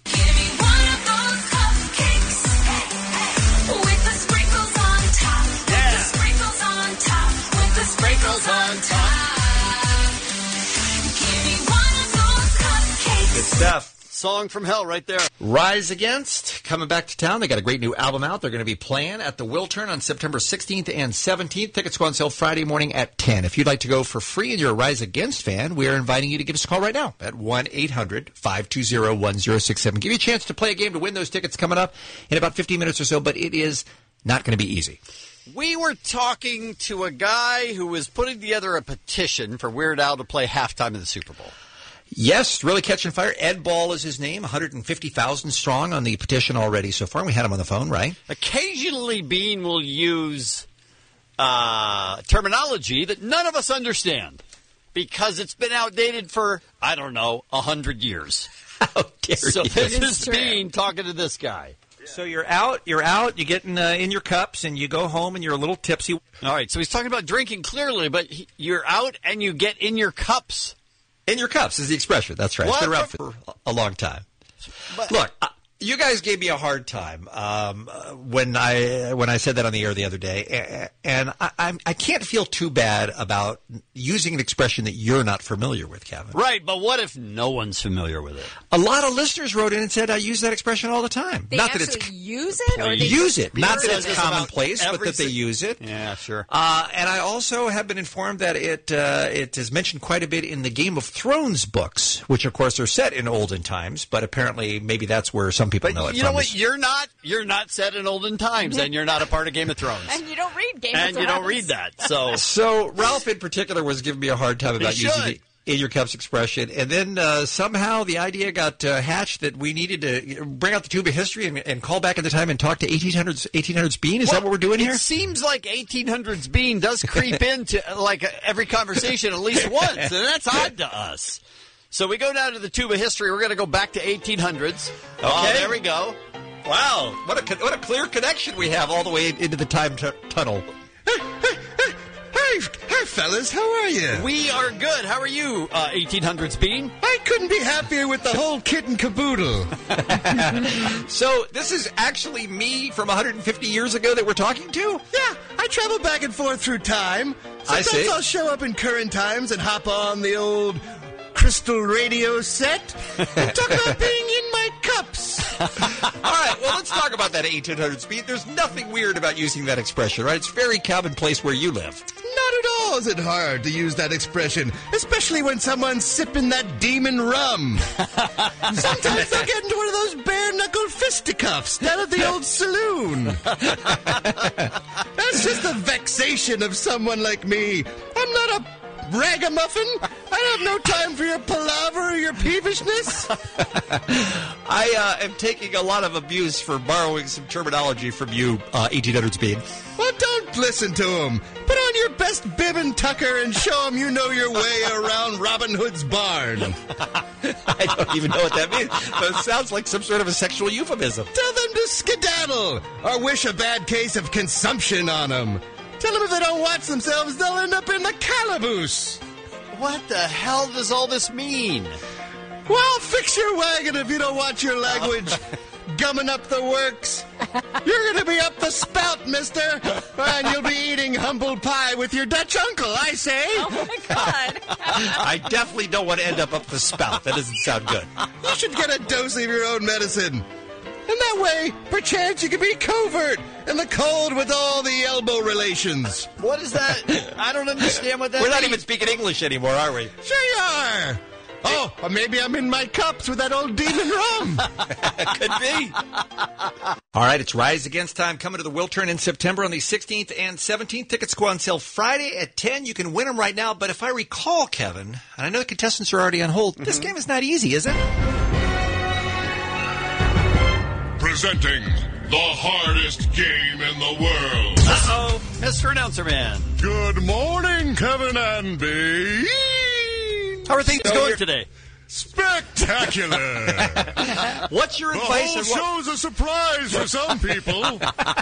Good stuff. Song from hell right there. Rise Against, coming back to town. They got a great new album out. They're going to be playing at the Wiltern on September sixteenth and seventeenth. Tickets go on sale Friday morning at ten. If you'd like to go for free and you're a Rise Against fan, we are inviting you to give us a call right now at one eight hundred five two zero one zero six seven. Give you a chance to play a game to win those tickets coming up in about fifteen minutes or so, but it is not going to be easy. We were talking to a guy who was putting together a petition for Weird Al to play halftime in the Super Bowl. Yes, really catching fire. Ed Ball is his name, one hundred fifty thousand strong on the petition already so far. We had him on the phone, right? Occasionally, Bean will use uh, terminology that none of us understand because it's been outdated for, I don't know, one hundred years. How dare so you? this is Bean talking to this guy. So you're out, you're out, you get in, uh, in your cups, and you go home, and you're a little tipsy. All right, so he's talking about drinking clearly, but he, you're out and you get in your cups. In your cups is the expression. That's right. What? It's been around for a long time. But, Look, uh, you guys gave me a hard time um, uh, when I when I said that on the air the other day, and I, I'm, I can't feel too bad about using an expression that you're not familiar with, Kevin. Right, but what if no one's familiar with it? A lot of listeners wrote in and said I use that expression all the time. They not actually that it's use it, or they use just it. Not that says it's this about commonplace, but every that they si- use it. Yeah, sure. Uh, and I also have been informed that it uh, it is mentioned quite a bit in the Game of Thrones books, which of course are set in olden times. But apparently, maybe that's where some people But know it you from. know what? You're not you're not set in olden times, and you're not a part of Game of Thrones. And you don't read Game and of Thrones. you don't read that. So, So Ralph in particular was giving me a hard time about He using should. the in your cups expression, and then uh, somehow the idea got uh, hatched that we needed to you know, bring out the tube of history and, and call back at the time and talk to eighteen hundreds eighteen hundreds Bean. Is Well, that what we're doing here? It seems like eighteen hundreds Bean does creep into like every conversation at least once, and that's odd to us. So we go down to the tube of history. We're going to go back to eighteen hundreds. Okay. Oh, there we go. Wow, what a con- what a clear connection we have all the way into the time t- tunnel. Hey, hey, fellas, how are you? We are good. How are you, uh, eighteen hundreds Bean? I couldn't be happier with the whole kit and caboodle. So this is actually me from one hundred fifty years ago that we're talking to? Yeah, I travel back and forth through time. I Sometimes see. I'll show up in current times and hop on the old crystal radio set and talk about being in my cups. All right, well, let's talk about that eighteen hundred speed. There's nothing weird about using that expression, right? It's very commonplace where you live. Not at all is it hard to use that expression, especially when someone's sipping that demon rum. Sometimes they'll get into one of those bare-knuckled fisticuffs down at the old saloon. That's just the vexation of someone like me. I'm not a ragamuffin. I have no time for your palaver or your peevishness. I uh, am taking a lot of abuse for borrowing some terminology from you, uh, eighteen hundred speed. Well, don't listen to him. Put on your best bib and tucker and show him you know your way around Robin Hood's barn. I don't even know what that means, but it sounds like some sort of a sexual euphemism. Tell them to skedaddle or wish a bad case of consumption on them. Tell them if they don't watch themselves, they'll end up in the calaboose. What the hell does all this mean? Well, fix your wagon if you don't watch your language. Gumming up the works. You're going to be up the spout, mister. And you'll be eating humble pie with your Dutch uncle, I say. Oh, my God. I definitely don't want to end up up the spout. That doesn't sound good. You should get a dose of your own medicine. And that way, perchance you can be covert in the cold with all the elbow relations. What is that? I don't understand what that We're not means. even speaking English anymore, are we? Sure you are. Oh, or maybe I'm in my cups with that old demon rum. Could be. All right, it's Rise Against time coming to the Wiltern in September on the sixteenth and seventeenth. Tickets go on sale Friday at ten. You can win them right now. But if I recall, Kevin, and I know the contestants are already on hold, mm-hmm. this game is not easy, is it? Presenting the hardest game in the world. Uh-oh, Mister Announcer Man. Good morning, Kevin and Bean. How are things So going you're- today? Spectacular. What's your The advice? whole on what- show's a surprise for some people.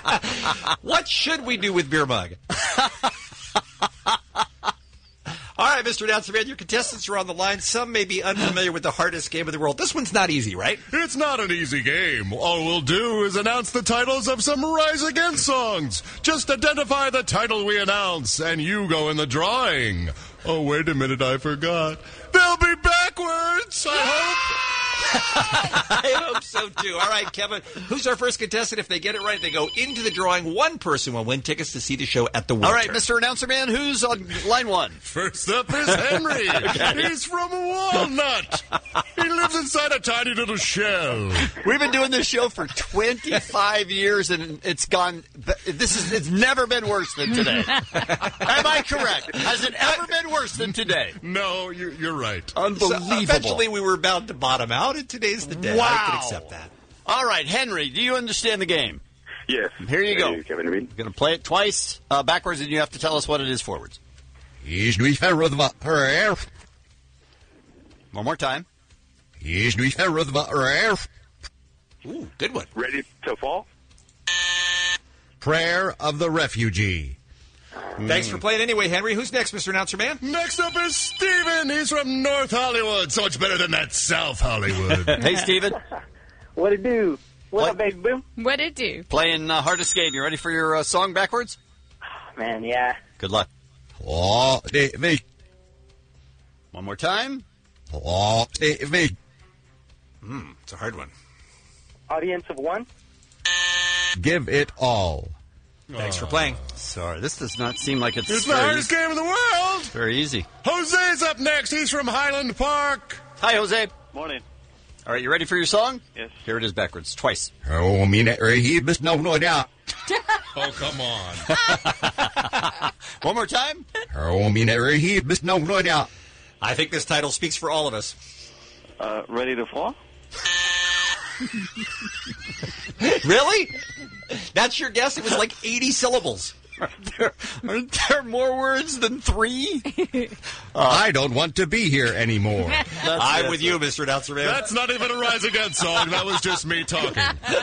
What should we do with Beer Mug? All right, Mister Announcer Man, your contestants are on the line. Some may be unfamiliar with the hardest game in the world. This one's not easy, right? It's not an easy game. All we'll do is announce the titles of some Rise Against songs. Just identify the title we announce, and you go in the drawing. Oh, wait a minute, I forgot. They'll be backwards, I hope. I hope so, too. All right, Kevin, who's our first contestant? If they get it right, they go into the drawing. One person will win tickets to see the show at the Winter. All right, Mister Announcer Man, who's on line one? First up is Henry. Okay. He's from Walnut. He lives inside a tiny little shell. We've been doing this show for twenty-five years, and it's gone. This is it's never been worse than today. Am I correct? Has it ever been worse than today? No, you're, you're right. Unbelievable. So eventually, we were bound to bottom out, and today's the day. Wow. I can accept that. All right, Henry, do you understand the game? Yes. Here you go. Hey, Kevin Reed. You're going to play it twice uh, backwards, and you have to tell us what it is forwards. One more time. Ooh, good one. Ready to fall? Prayer of the Refugee. Thanks for playing anyway, Henry. Who's next, Mister Announcer Man? Next up is Steven. He's from North Hollywood, so much better than that South Hollywood. Hey, Steven. What it do? What, What? up, baby boom? What it do? Playing uh, Hardest Game. You ready for your uh, song backwards? Man, yeah. Good luck. Oh, me. One more time. Oh, me. Hmm, it's a hard one. Audience of one? Give it all. Thanks for playing. Sorry, this does not seem like it's, It's the very, hardest game in the world. very easy. Jose's up next. He's from Highland Park. Hi, Jose. Morning. All right, you ready for your song? Yes. Here it is backwards, twice. Oh, me that he must no no doubt. Oh, come on. One more time. Oh, me that he must no no doubt. I think this title speaks for all of us. Uh, ready to fall? Really? That's your guess? It was like eighty syllables. Are there, aren't there more words than three? I don't want to be here anymore. I'm it. with you, Mister Announcer Man. That's not even a Rise Against song. That was just me talking.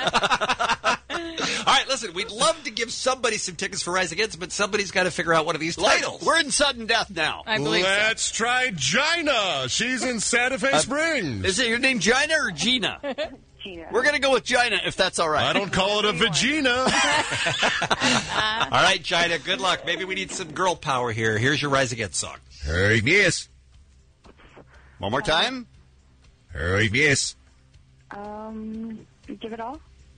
All right, listen, we'd love to give somebody some tickets for Rise Against, but somebody's got to figure out one of these titles. We're in sudden death now. I believe Let's so. try Gina. She's in Santa Fe Uh, Springs. Is it your name Gina or Gina? Gina. We're going to go with Gina if that's all right. I don't call it a vagina. All right, Gina, good luck. Maybe we need some girl power here. Here's your Rise Against song. Hurry, yes. One more time. Hurry, yes. Um, give it all.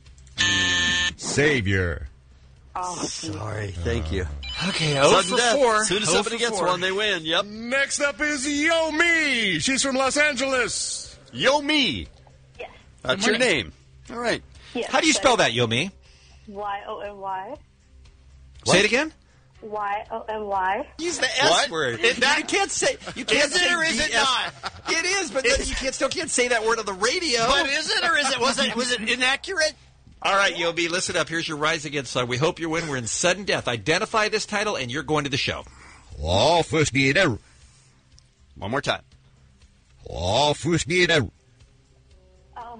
Savior. Oh, Sorry, thank you. Okay, oh Sudden for death. four. As soon as oh somebody for gets four. one, they win. Yep. Next up is Yo Me. She's from Los Angeles. Yo Me. yes. That's your name. All right. Yes. How do you spell that, Yomi? Y O M Y. Say it again. Y O M Y. Use the S What? word. It, you can't say. You can't Is it say or is it D S. not? It is, but then you can't still can't say that word on the radio. But is it or is it? Was it was it inaccurate? All right, Yobi, listen up. Here's your Rise Against song. We hope you win. We're in sudden death. Identify this title, and you're going to the show. Oh, first need a. One more time. Oh, first need a. Oh.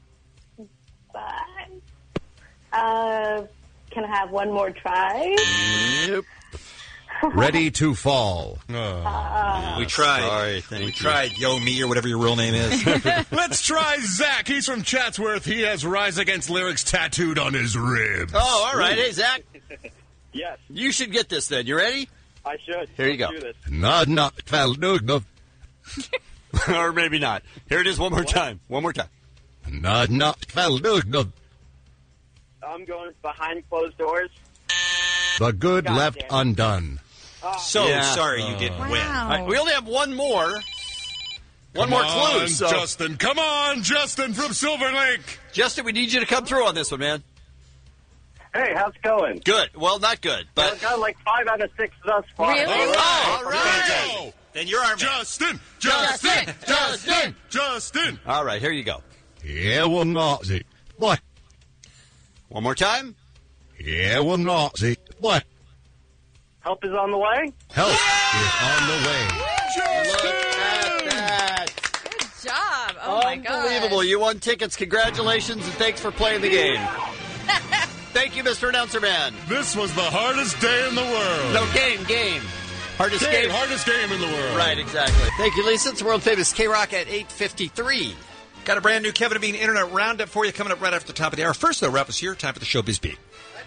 Bye. Uh, can I have one more try? Yep. Ready to fall. Uh, We tried. Sorry, thank we you. tried. Yomi, or whatever your real name is. Let's try Zach. He's from Chatsworth. He has Rise Against lyrics tattooed on his ribs. Oh, all right. Hey, Zach. Yes, You should get this then. You ready? I should. Here you go. Let's do this. Not not fell no no. Or maybe not. Here it is one more time. One more time. Not not fell no no. I'm going behind closed doors. The good God left damn. undone. So Yeah. sorry you didn't win. All right, we only have one more. One Come more on, clue. So. Justin. Come on, Justin from Silver Lake. Justin, we need you to come through on this one, man. Hey, how's it going? Good. Well, not good, but I've got like five out of six thus far. Really? all right. All right. Go. Then you're our man. Justin, Justin, Justin, Justin. All right, here you go. Yeah, well, Nazi. What? One more time. Yeah, well, Nazi. What? Help is on the way. Help is on the way. Look at that. Good job. Oh, my God. Unbelievable. You won tickets. Congratulations, and thanks for playing the game. Thank you, Mister Announcer Man. This was the hardest day in the world. No, game, game. Hardest Dave, game. hardest game in the world. Right, exactly. Thank you, Lisa. It's the world famous K-Rock at eight fifty-three. Got a brand new Kevin and Bean Internet Roundup for you coming up right after the top of the hour. First, though, Ralph is here. Time for the Showbiz Beat.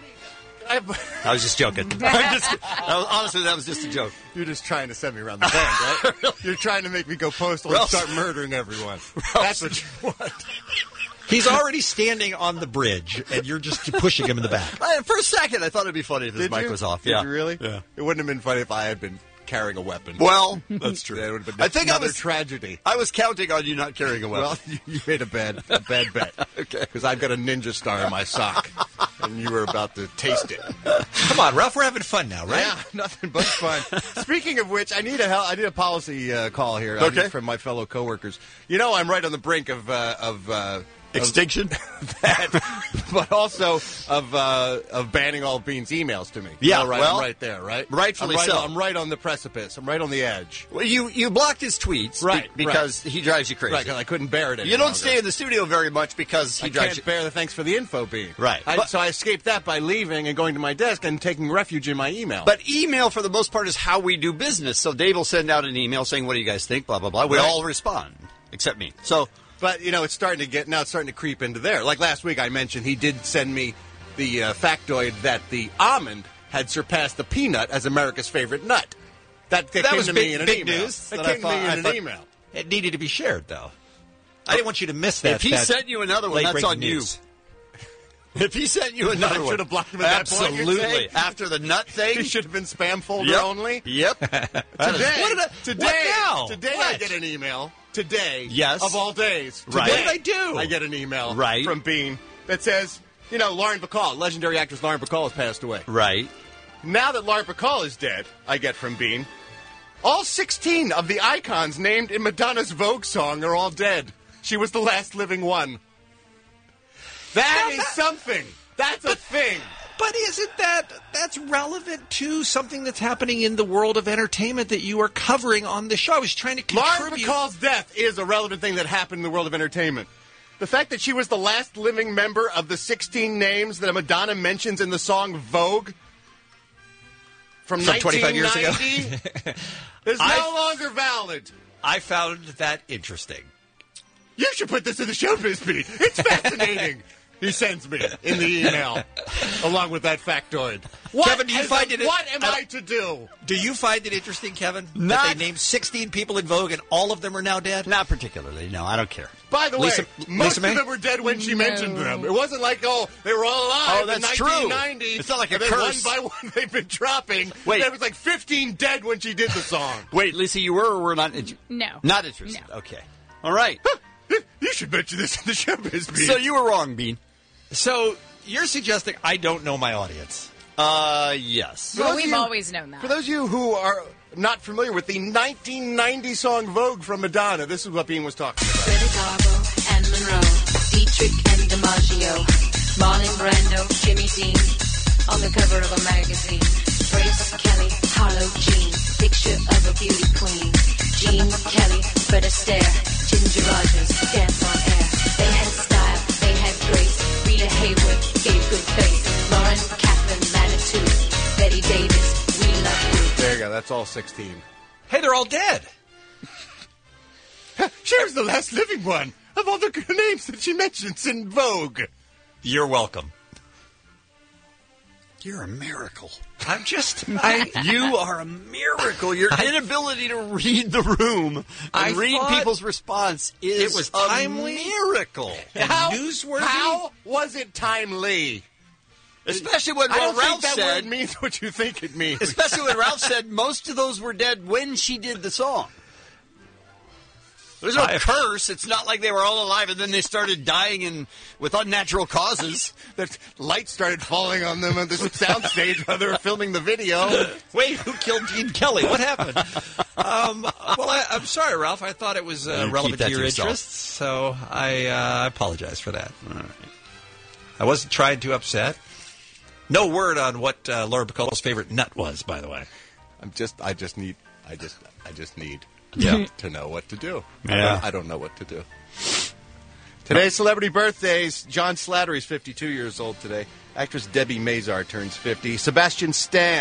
I was just joking. I'm just, that was, honestly, that was just a joke. You're just trying to send me around the bend, right? You're trying to make me go postal and Ralph- start murdering everyone. That's what you want. He's already standing on the bridge, and you're just pushing him in the back. I, for a second, I thought it'd be funny if his Did mic you? was off. Did Yeah. you really? Yeah. It wouldn't have been funny if I had been carrying a weapon. Well, that's true. That would have been I think I another was- tragedy. I was counting on you not carrying a weapon. Well, you, you made a bad, a bad bet. Okay. Because I've got a ninja star in my sock, and you were about to taste it. Come on, Ralph. We're having fun now, right? Yeah, nothing but fun. Speaking of which, I need a hel- I need a policy uh, call here. I Okay. need from my fellow coworkers. You know, I'm right on the brink of uh, of. Uh, Extinction? Of that, but also of uh, of banning all Bean's emails to me. Yeah, All right, well, I'm right there, right? rightfully I'm right, so. I'm right on the precipice. I'm right on the edge. Well, you, you blocked his tweets be- Right, because he drives you crazy. Right, 'cause I couldn't bear it any You don't longer. stay in the studio very much because he I drives can't you. bear the thanks for the info, Bean. Right. I, But- so I escaped that by leaving and going to my desk and taking refuge in my email. But email, for the most part, is how we do business. So Dave will send out an email saying, what do you guys think, blah, blah, blah. We Right. all respond, except me. So, But, you know, it's starting to get, now it's starting to creep into there. Like last week I mentioned he did send me the uh, factoid that the almond had surpassed the peanut as America's favorite nut. That, that, That came was to big- me in an big email. news That that I came thought- to me I in an thought- email. It needed to be shared, though. I didn't want you to miss that. if he that sent you another one, that's late-breaking on you. news. If he sent you another I one. should have blocked him at that point, you're Absolutely. saying? After the nut thing. He should have been spam folder Yep. only. Yep. Today, What did I- today, what now? today I What? get an email. Today, Yes. of all days, today, Right. What did I do? I get an email Right. from Bean that says, you know, Lauren Bacall, legendary actress Lauren Bacall has passed away. Right. Now that Lauren Bacall is dead, I get from Bean, all sixteen of the icons named in Madonna's Vogue song are all dead. She was the last living one. That is something. That's a thing. But isn't that that's relevant to something that's happening in the world of entertainment that you are covering on the show? I was trying to Lauren contribute. Bacall's death is a relevant thing that happened in the world of entertainment. The fact that she was the last living member of the sixteen names that Madonna mentions in the song Vogue from Some twenty-five years ago. nineteen ninety is no I- longer valid. I found that interesting. You should put this in the showbiz beat. It's fascinating. He sends me in the email, along with that factoid. What Kevin, do you as find a- it- What am I to do? Do you find it interesting, Kevin, Not- that they named sixteen people in Vogue and all of them are now dead? Not particularly. No, I don't care. By the Lisa- way, most Lisa May? of them were dead when she mentioned them. It wasn't like, oh, they were all alive Oh, in that's true. nineteen ninety. It's not like a and then curse. one by one they've been dropping. Wait. There was like fifteen dead when she did the song. Wait, Lisa, you were or were not interested? No. Not interested. Okay. All right. You should mention this in the showbiz beat. So you were wrong, Bean. So you're suggesting I don't know my audience? Uh, yes. For Well, those we've of you- always known that. For those of you who are not familiar with the nineteen ninety song Vogue from Madonna, this is what Bean was talking about. Greta Garbo and Monroe, Dietrich and DiMaggio, Marlon Brando, Jimmy Dean, on the cover of a magazine. Grace Kelly, Harlow Jean, picture of a beauty queen. Jean Kelly, Fred Astaire, Ginger Rogers, dance on air. They had style, they had grace. Rita Hayworth gave good face. Lauren Catherine Manitou, Betty Davis, we love you. There you go. That's all sixteen. Hey, they're all dead. She was the last living one of all the names that she mentions in Vogue. You're welcome. You're a miracle. I'm just. I. You are a miracle. Your I- inability to read the room and I read thought people's response is it was a timely. miracle. How, newsworthy? how was it timely? Especially when I don't Ralph think that said, word means what you think it means. especially when Ralph said most of those were dead when she did the song. There's no I- curse. It's not like they were all alive and then they started dying in with unnatural causes. The light started falling on them on this soundstage while they were filming the video. Wait, who killed Gene Kelly? What happened? um, well, I, I'm sorry, Ralph. I thought it was You uh, keep relevant that to to your yourself. interests, so I uh, apologize for that. All right. I wasn't trying to upset. No word on what uh, Laura Bacall's favorite nut was, by the way. I'm just, I just need, I just, I just need Yeah. to know what to do. I, Yeah. don't, I don't know what to do. Today's celebrity birthdays. John Slattery's fifty-two years old today. Actress Debbie Mazar turns fifty. Sebastian Stan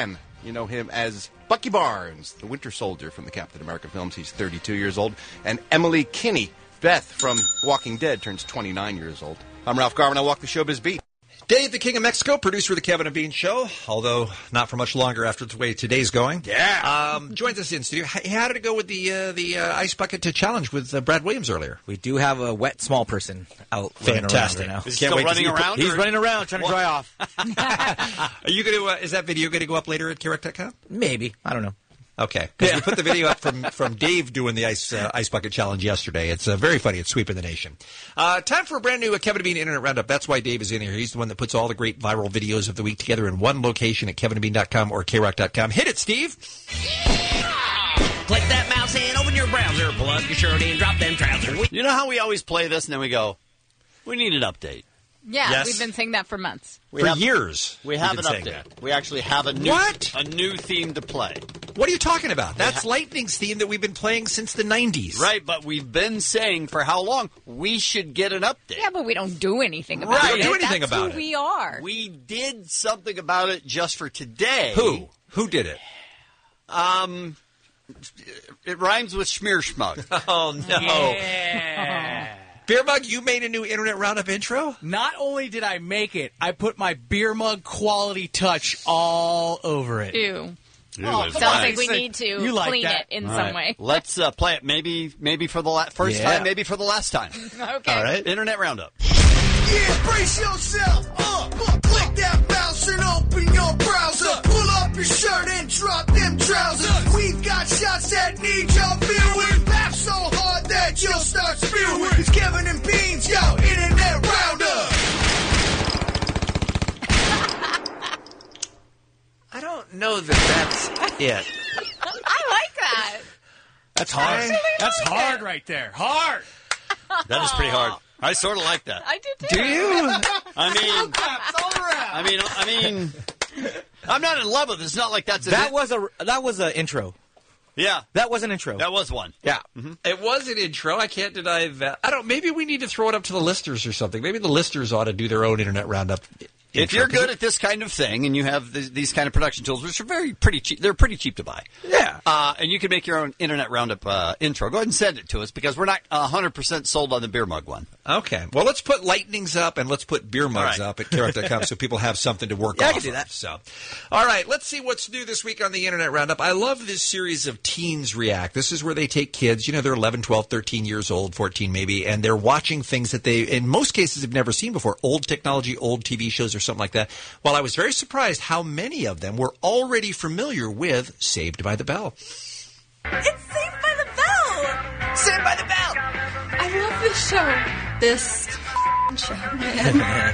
You know him as Bucky Barnes, the Winter Soldier from the Captain America films. He's thirty-two years old. And Emily Kinney, Beth from Walking Dead, turns twenty-nine years old. I'm Ralph Garman. I walk the showbiz beat. Dave, the King of Mexico, producer of the Kevin and Bean Show, although not for much longer after the way today's going. Yeah. Um, joins us in studio. H- How did it go with the uh, the uh, Ice Bucket to challenge with uh, Brad Williams earlier? We do have a wet small person out running around Fantastic. right now. Is he still running around, He's or- running around trying to What? dry off. Are you going to? Uh, is that video going to go up later at K R O C dot com? Maybe. I don't know. Okay, because we put the video up from, from Dave doing the ice uh, ice bucket challenge yesterday. It's uh, very funny. It's sweeping the nation. Uh, time for a brand new uh, Kevin and Bean Internet Roundup. That's why Dave is in here. He's the one that puts all the great viral videos of the week together in one location at kevin and bean dot com or k rock dot com. Hit it, Steve. Click that mouse and open your browser. Pull up your shirt and drop them trousers. You know how we always play this and then we go, we need an update. Yeah, Yes. we've been saying that for months. We For have- years, We we've have been an saying update. that. We actually have a new What? a new theme to play. What are you talking about? That's Lightning's theme that we've been playing since the nineties. Right, but we've been saying for how long we should get an update. Yeah, but we don't do anything about Right. it. We don't do anything That's about who it. we are. We did something about it just for today. Who? Who did it? Um, it rhymes with schmearschmug. Oh, no. Beer Mug, you made a new Internet Roundup intro? Not only did I make it, I put my beer mug quality touch all over it. Ew. Oh, Sounds like we need to You like clean that? it in All some right. way. Let's uh, play it. Maybe, maybe for the la- first Yeah. time. Maybe for the last time. Okay. All right. Internet Roundup. Yeah, brace yourself. Uh, click that mouse and open your browser. Pull up your shirt and drop them trousers. We've got shots that need your viewing. Laugh so hard that you'll start spewing. It's Kevin and Beans, yo, Internet Roundup. I don't know that that's it. I like that. That's hard. actually That's like hard it. right there. Hard. That is pretty hard. I sort of like that. I do too. Do you? I mean, I mean, I mean, I'm not in love with it. It's not like that's a That was a that was an intro. yeah. That was an intro. That was one. Yeah. It was an intro. I can't deny that. I don't. Maybe we need to throw it up to the listeners or something. Maybe the listeners ought to do their own Internet Roundup. If intro, you're 'cause good at this kind of thing and you have th- these kind of production tools, which are very pretty cheap, they're pretty cheap to buy. Yeah. Uh, and you can make your own Internet Roundup uh, intro. Go ahead and send it to us because we're not one hundred percent sold on the beer mug one. Okay. Well, let's put lightnings up and let's put beer mugs All right. up at K R O C dot com so people have something to work Yeah, I off can do of. that. So, all right, let's see what's new this week on the Internet Roundup. I love this series of Teens React. This is where they take kids, you know, they're eleven, twelve, thirteen years old, fourteen maybe, and they're watching things that they, in most cases, have never seen before. Old technology, old T V shows or something like that. Well, I was very surprised how many of them were already familiar with Saved by the Bell. It's Saved by the Bell! Saved by the Bell! I love this show. This show, man.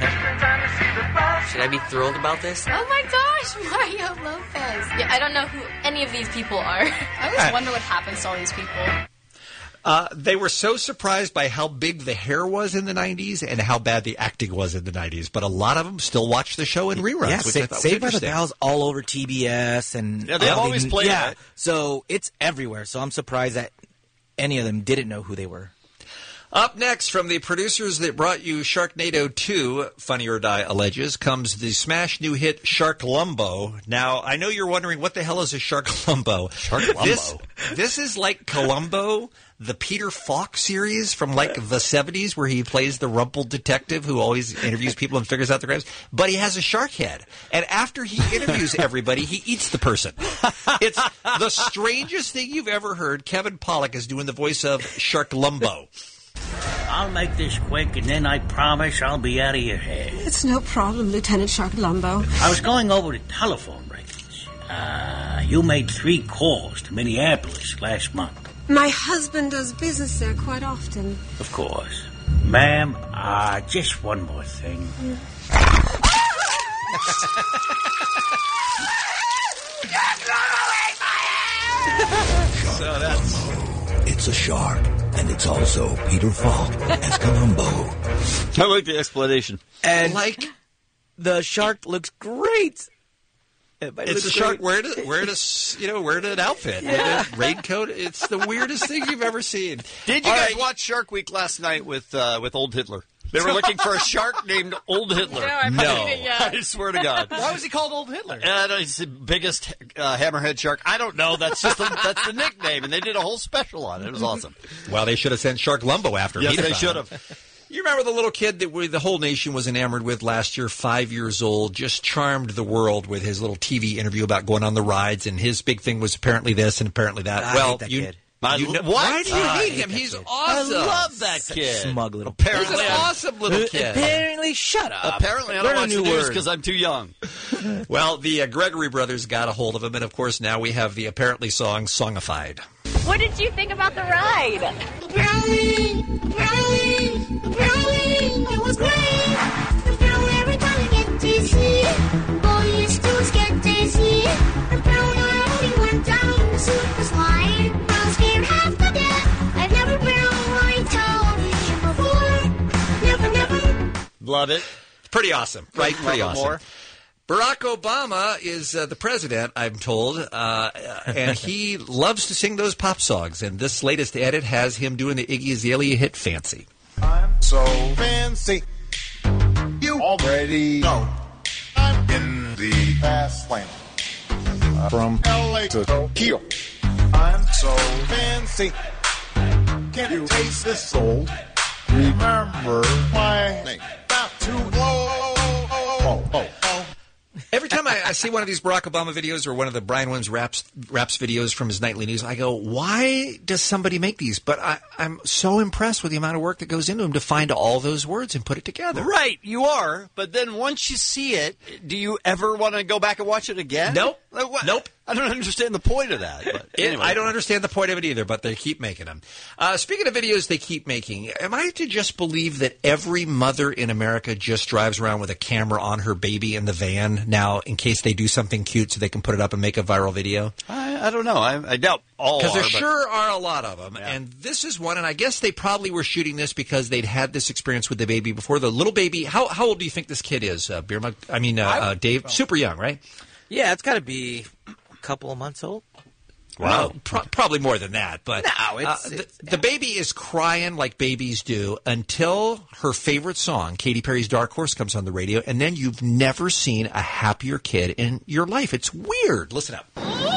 Should I be thrilled about this? Oh my gosh, Mario Lopez. Yeah, I don't know who any of these people are. I always wonder what happens to all these people. Uh, they were so surprised by how big the hair was in the nineties and how bad the acting was in the nineties. But a lot of them still watch the show in reruns. Yeah, which Sa- I thought was Saved by the interesting. Bell's all over T B S and Yeah, they've uh, always played Yeah, it. so it's everywhere. So I'm surprised that any of them didn't know who they were. Up next, from the producers that brought you Sharknado two, Funny or Die alleges, comes the smash new hit Sharklumbo. Now, I know you're wondering, what the hell is a Sharklumbo? Sharklumbo? This, this is like Columbo, the Peter Falk series from like the seventies, where he plays the rumpled detective who always interviews people and figures out their crimes. But he has a shark head. And after he interviews everybody, he eats the person. It's the strangest thing you've ever heard. Kevin Pollak is doing the voice of Sharklumbo. I'll make this quick, and then I promise I'll be out of your head. It's no problem, Lieutenant Sharklumbo. I was going over the telephone records. Uh, you made three calls to Minneapolis last month. My husband does business there quite often. Of course. Ma'am, uh, just one more thing. So that's... It's a shark, and it's also Peter Falk as Columbo. I like the explanation. And like the shark looks great. Everybody It's a looks shark great. wearing a, wearing a, s- you know, wearing an outfit, Yeah. with a raincoat. It's the weirdest thing you've ever seen. Did you All guys right. watch Shark Week last night with uh, with old Hitler? They were looking for a shark named Old Hitler. No, I've no. seen it, yeah. I swear to God. Why was he called Old Hitler? Uh, no, he's the biggest uh, hammerhead shark. I don't know. That's just a, that's the nickname, and they did a whole special on it. It was awesome. Well, they should have sent Shark Lumbo after him. Yes, He'd they have should found him. have. You remember the little kid that we, the whole nation was enamored with last year, five years old, just charmed the world with his little T V interview about going on the rides, and his big thing was apparently this and apparently that. I well, hate that you, kid. you know, What? why do you I hate hate him? that He's kid. awesome. I love that kid. Smug little. Apparently, He's an I'm- awesome little kid. Apparently, shut up. Apparently, I Learn don't a watch new the news word. because I'm too young. Well, the uh, Gregory brothers got a hold of him, and of course now we have the apparently song Songified. What did you think about the ride? Rolling, rolling, rolling, it was great. The flow every time you get dizzy. All you used to do is get dizzy. The flow not only went down the super slide. I was scared half to death. I've never been on live television before. Never, never. Love it. Pretty awesome, right? Love Pretty it awesome. more. Barack Obama is uh, the president, I'm told, uh, and he loves to sing those pop songs. And this latest edit has him doing the Iggy Azalea hit "Fancy." I'm so fancy. You already know. I'm in the fast lane. Uh, from L A to Tokyo. I'm so fancy. Can you taste this soul? Remember my name. About to oh, oh, oh, oh. Every time I, I see one of these Barack Obama videos or one of the Brian Williams raps, raps videos from his nightly news, I go, why does somebody make these? But I, I'm so impressed with the amount of work that goes into them to find all those words and put it together. Right, you are. But then once you see it, do you ever want to go back and watch it again? Nope. Like, what? Nope. I don't understand the point of that. But It- anyway. I don't understand the point of it either, but they keep making them. Uh, speaking of videos they keep making, am I to just believe that every mother in America just drives around with a camera on her baby in the van now in case they do something cute so they can put it up and make a viral video? I, I don't know. I, I doubt all Because there are, but- sure are a lot of them. And this is one, and I guess they probably were shooting this because they'd had this experience with the baby before. The little baby, how, how old do you think this kid is, uh, Beer Mug? I mean, uh, uh, Dave? Super young, right? Yeah, it's got to be a couple of months old. Wow. Pro- probably more than that. But No, it's- uh, the, it's- the baby is crying like babies do until her favorite song, Katy Perry's Dark Horse, comes on the radio, and then you've never seen a happier kid in your life. It's weird. Listen up.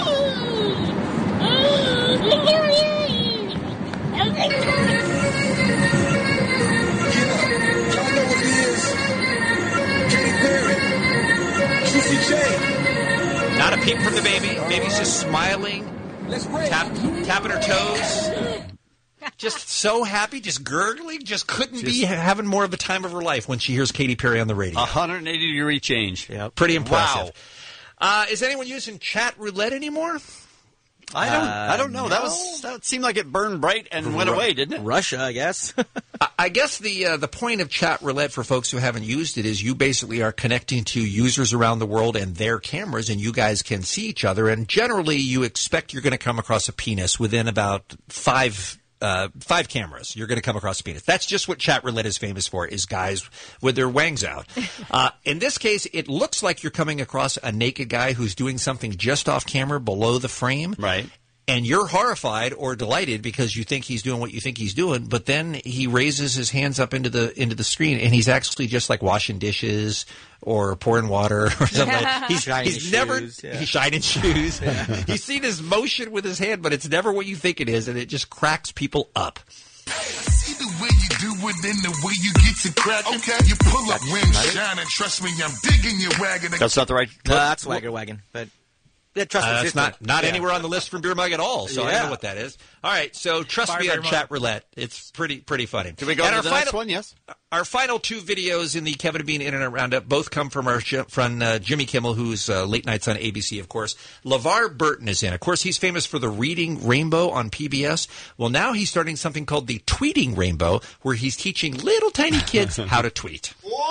Not a peep from the baby. Baby's just smiling, tap, tapping her toes. Just so happy, just gurgling, just couldn't be having more of the time of her life when she hears Katy Perry on the radio. one hundred eighty degree change. Yeah, pretty impressive. Wow. Uh, is anyone using chat roulette anymore? I don't. Uh, I don't know. That no. was. That seemed like it burned bright and went Ru- away, didn't it? Russia, I guess. I- I guess the uh, the point of chat roulette for folks who haven't used it is you basically are connecting to users around the world and their cameras, and you guys can see each other. And generally, you expect you're going to come across a penis within about five. Uh, five cameras, you're going to come across a penis. That's just what chat roulette is famous for, is guys with their wangs out. Uh, in this case, it looks like you're coming across a naked guy who's doing something just off camera below the frame. Right. And you're horrified or delighted because you think he's doing what you think he's doing, but then he raises his hands up into the into the screen, and he's actually just like washing dishes or pouring water or something. He's, Shining he's never shoes, yeah. he's shining shoes. He's seen his motion with his hand, but it's never what you think it is, and it just cracks people up. See the way you do it and the way you get to cracking. Okay, you pull up rims shining. Trust me, I'm digging your wagon. That's not the right. No, that's Swagger Wagon. But yeah, trust Uh, the that's system. not not Yeah. anywhere on the list from Beer Mug at all, so I Yeah. don't know what that is. All right, so trust Fire me Beer on Mug. chat roulette. It's pretty pretty funny. Can we go And to our the final, next one? Yes. Our final two videos in the Kevin and Bean Internet Roundup both come from our sh- from uh, Jimmy Kimmel, who's uh, late nights on A B C, of course. LeVar Burton is in. Of course, he's famous for the Reading Rainbow on P B S. Well, now he's starting something called the Tweeting Rainbow, where he's teaching little tiny kids how to tweet.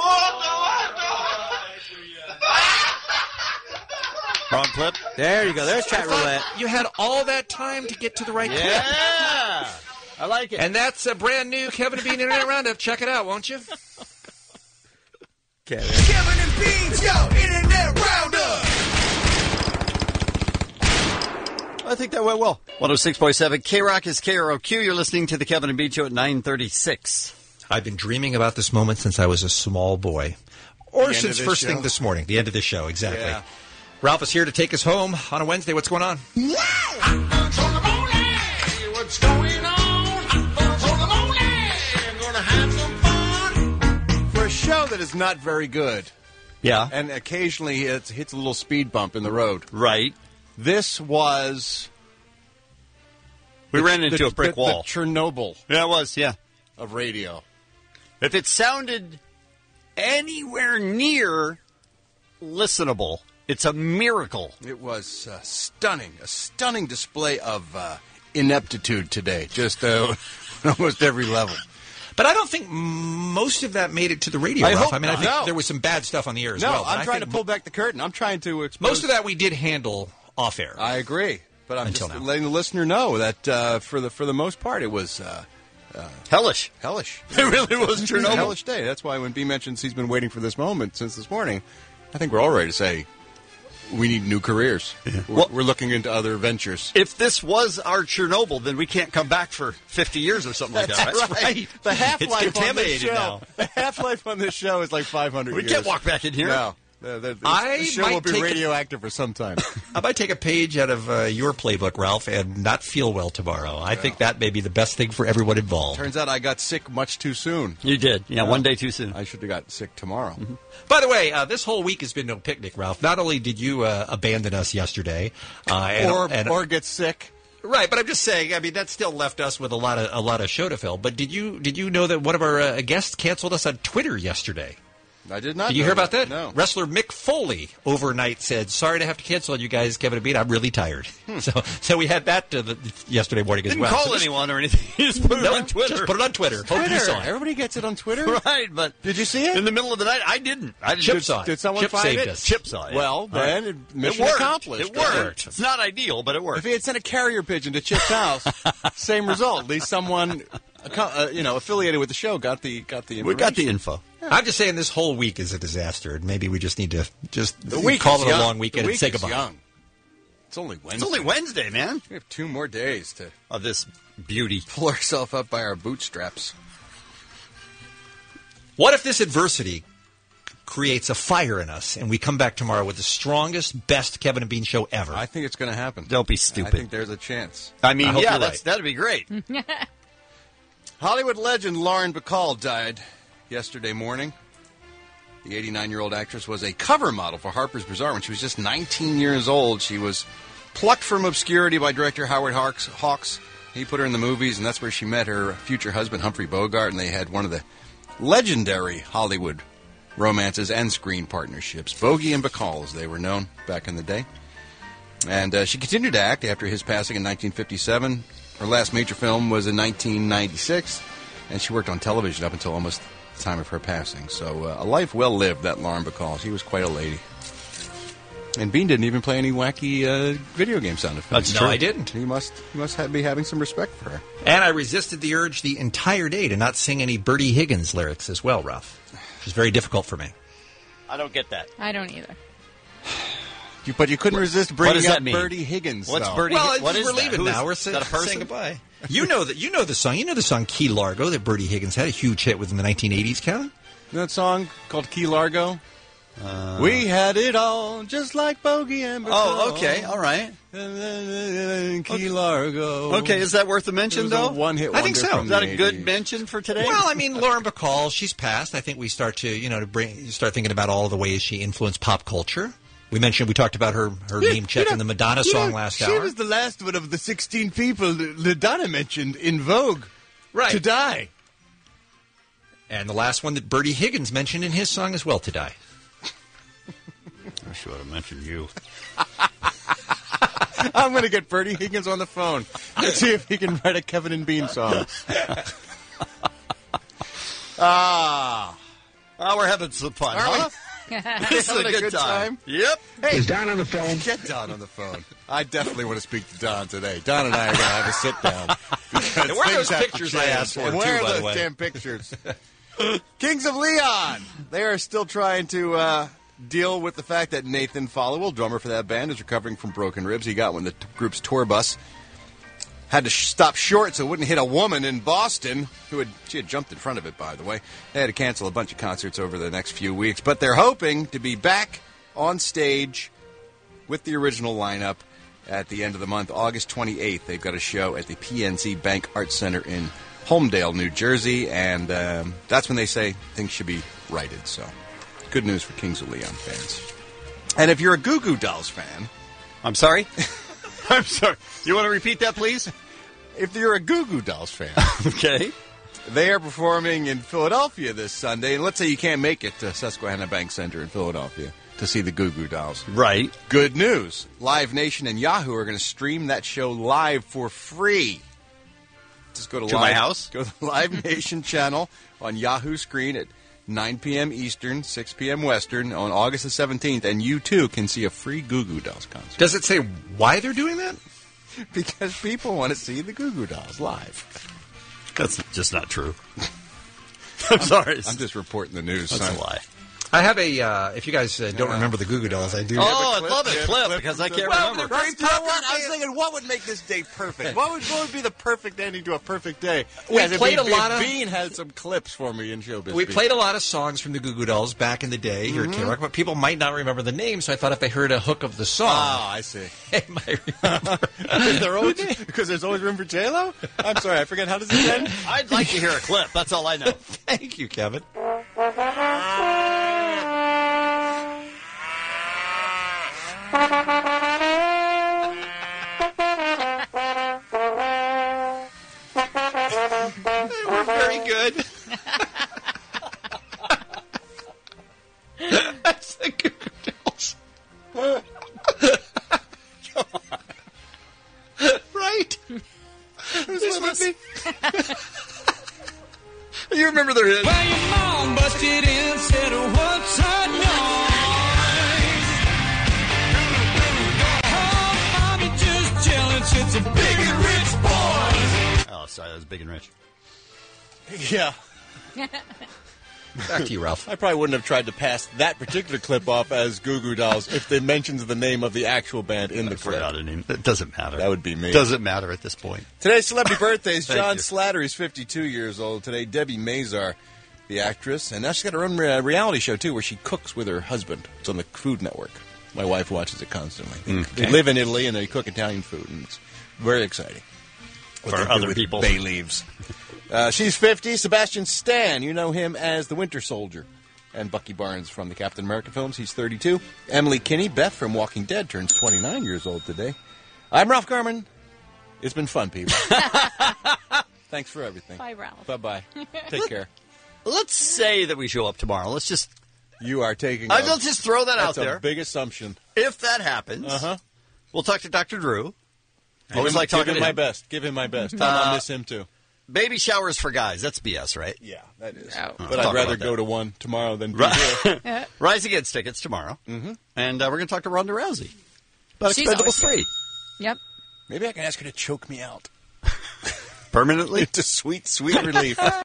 Wrong clip. There you go. There's chat roulette. You had all that time to get to the right clip. Yeah. I like it. And that's a brand new Kevin and Bean Internet Roundup. Check it out, won't you? Kevin. Kevin and Beans, yo, Internet Roundup. I think that went well. one oh six point seven K-Rock is K R O Q. You're listening to the Kevin and Bean Show at nine thirty-six. I've been dreaming about this moment since I was a small boy. Or The end since of this first show? thing this morning. The end of the show, exactly. Yeah. Ralph is here to take us home on a Wednesday. What's going on? What's going on? Gonna have some fun. For a show that is not very good, Yeah. and occasionally it hits a little speed bump in the road. Right. This was... We the- ran into the- a brick the- wall. The Chernobyl Yeah, it was, yeah. of radio. If it sounded anywhere near listenable, it's a miracle. It was uh, stunning, a stunning display of uh, ineptitude today, just uh, on almost every level. But I don't think most of that made it to the radio, I Ralph. hope I mean, I not. think No. there was some bad stuff on the air as no, well. but I'm I trying to think pull back the curtain. I'm trying to expose... Most of that we did handle off air. I agree, but I'm Until just now. letting the listener know that uh, for the for the most part, it was uh, uh, Hellish. hellish. It really was It was a Chernobyl. hellish day. That's why when B mentions he's been waiting for this moment since this morning, I think we're all ready to say we need new careers. We're, Well- we're looking into other ventures. If this was our Chernobyl, then we can't come back for fifty years or something like that. That's right. The half It's life on this contaminated show. now. The half life on this show is like five hundred We years. can't walk back in here. No. The, the, the, I the show might will be take a- radioactive for some time. I might take a page out of uh, your playbook, Ralph, and not feel well tomorrow. I think that may be the best thing for everyone involved. Turns out I got sick much too soon. You did. Yeah, one day too soon. I should have got sick tomorrow. By the way, uh, this whole week has been no picnic, Ralph. Not only did you uh, abandon us yesterday, uh, and, or and, or get sick. right, but I'm just saying. I mean, that still left us with a lot of a lot of show to fill. But did you did you know that one of our uh, guests canceled us on Twitter yesterday? I did not. Did you know hear about that? No. Wrestler Mick Foley overnight said, "Sorry to have to cancel on you guys, Kevin and Bean. I'm really tired." So, so we had that uh, the, yesterday morning as Didn't well. call So just- anyone or anything. He just put it No, on Twitter. just put it on Twitter. Hope you Twitter. saw it. Everybody gets it on Twitter. Right, but Did you see it? in the middle of the night, I didn't. I didn't. Chip Did- saw it. Did someone Chip find saved it? us. Chip saw it. Well, All right. then it, It mission worked. accomplished. It worked. Right? It's not ideal, but it worked. If he had sent a carrier pigeon to Chip's house, same result. At least someone, uh, you know, affiliated with the show got the got the We information. got the info. I'm just saying this whole week is a disaster, and maybe we just need to just The week call is it a young. long weekend the and week say is goodbye. Young. It's only Wednesday. It's only Wednesday, man. We have two more days to Of this beauty. pull ourselves up by our bootstraps. What if this adversity creates a fire in us, and we come back tomorrow with the strongest, best Kevin and Bean show ever? I think it's going to happen. Don't be I stupid. think there's a chance. I mean, I hope yeah, you're that's, right. that'd be great. Hollywood legend Lauren Bacall died yesterday morning. The eighty-nine-year-old actress was a cover model for Harper's Bazaar when she was just nineteen years old. She was plucked from obscurity by director Howard Hawks. Hawks. He put her in the movies, and that's where she met her future husband, Humphrey Bogart, and they had one of the legendary Hollywood romances and screen partnerships. Bogey and Bacall, as they were known back in the day. And uh, she continued to act after his passing in nineteen fifty-seven. Her last major film was in nineteen ninety-six, and she worked on television up until almost the time of her passing. So uh, a life well lived, that Lauren Bacall. She was quite a lady. And Bean didn't even play any wacky uh, video game sound effects. That's No, true. I didn't. He must, he must have, be having some respect for her. And I resisted the urge the entire day to not sing any Bertie Higgins lyrics as well, Ralph. Which is very difficult for me. I don't get that. I don't either. You, but you couldn't resist What bringing does that up mean? Bertie Higgins. What's though. Bertie? Well, what we're is that? leaving Who now. is- We're is sa- that a person? saying goodbye. You know that. You know the song. You know the song "Key Largo" that Bertie Higgins had a huge hit with in the nineteen eighties. Kevin, that song called Key Largo? Uh, we had it all, just like Bogey and Bacall. Oh, okay, all right. Key Largo. Okay, is that worth a mention, It was a though? one-hit I think wonder so. from Is that the a good eighties. mention for today? well, I mean, Lauren Bacall, she's passed. I think we start to, you know, to bring start thinking about all the ways she influenced pop culture. We mentioned we talked about her her Yeah, name check you know, in the Madonna you song know, last she hour. was the last one of the sixteen people that Madonna mentioned in Vogue Right. to die. And the last one that Bertie Higgins mentioned in his song as well, to die. I should have mentioned you. I'm going to get Bertie Higgins on the phone and see if he can write a Kevin and Bean song. Ah. Oh, we're having some fun, Are huh? we? This is a Having good, time. Yep. Hey, Is Don on the phone? Get Don on the phone. I definitely want to speak to Don today. Don and I are going to have a sit down. because And where are things those have to pictures I change. asked for, And too, where by are the those way? damn pictures? Kings of Leon. They are still trying to uh, deal with the fact that Nathan Followell, drummer for that band, is recovering from broken ribs. He got when the t- group's tour bus had to sh- stop short so it wouldn't hit a woman in Boston who had she had jumped in front of it, by the way. They had to cancel a bunch of concerts over the next few weeks, but they're hoping to be back on stage with the original lineup at the end of the month, August twenty-eighth. They've got a show at the P N C Bank Arts Center in Holmdel, New Jersey, and um, that's when they say things should be righted. So, good news for Kings of Leon fans. And if you're a Goo Goo Dolls fan... I'm sorry? I'm sorry. You want to repeat that, please? If you're a Goo Goo Dolls fan... Okay. They are performing in Philadelphia this Sunday, and let's say you can't make it to Susquehanna Bank Center in Philadelphia to see the Goo Goo Dolls. Right. Good news. Live Nation and Yahoo are going to stream that show live for free. Just go to, To live, my house? Go to the Live Nation channel on Yahoo screen at nine p.m. Eastern, six p.m. Western on August the seventeenth, and you too can see a free Goo Goo Dolls concert. Does it say why they're doing that? Because people want to see the Goo Goo Dolls live. That's just not true. I'm sorry. I'm just reporting the news. That's son. a lie. I have a, uh, if you guys uh, don't remember the Goo Goo Dolls, I do. Oh, I'd love a clip because I can't well, remember. Right, you know what? I was thinking, what would make this day perfect? What would, what would be the perfect ending to a perfect day? We Yes, if played Be- a lot if of- Bean had some clips for me in Showbiz. We Bean. played a lot of songs from the Goo Goo Dolls back in the day here Mhm. at K-Rock, but people might not remember the name, so I thought if they heard a hook of the song... Oh, I see. They might remember. They're always, because there's always room for J-Lo? I'm sorry, I forget. How does it end? I'd like to hear a clip. That's all I know. Thank you, Kevin. We're very good. That's the Goo Goo Dolls. Come on. Right? This was... You remember their hit? Well, your mom busted in, said, what's her noise? Oh, mommy just jealous, it's a big and rich boy. Oh, sorry, that was Big and Rich. Yeah. Back to you, Ralph. I probably wouldn't have tried to pass that particular clip off as Goo Goo Dolls if they mentioned the name of the actual band in the clip. Forgot a name. It doesn't matter. That would be me. Doesn't matter at this point. Today's celebrity birthdays. Thank John you. Slattery's fifty-two years old today. Debbie Mazar, the actress. And now she's got her own uh, reality show, too, where she cooks with her husband. It's on the Food Network. My wife watches it constantly. They, Okay. they live in Italy, and they cook Italian food, and it's very exciting. What For they do other with people. Bay leaves. Uh, she's fifty. Sebastian Stan, you know him as the Winter Soldier. And Bucky Barnes from the Captain America films. He's thirty-two. Emily Kinney, Beth from Walking Dead, turns twenty-nine years old today. I'm Ralph Garman. It's been fun, people. Thanks for everything. Bye, Ralph. Bye-bye. Take care. Let's say that we show up tomorrow. Let's just... You are taking... I a- will just throw that out that's there. a big assumption. If that happens, Uh-huh. we'll talk to Doctor Drew. Give Always him, like give talking him to my him. best. Give him my best. Tell him Uh, I miss him, too. Baby showers for guys. That's B S, right? Yeah, that is. Oh. But We'll I'd talk rather about go that. to one tomorrow than be Right. here. Rise Against tickets tomorrow. Mm-hmm. And uh, we're going to talk to Ronda Rousey about She's Expendables always- three. Yep. Maybe I can ask her to choke me out. Permanently? To sweet, sweet relief.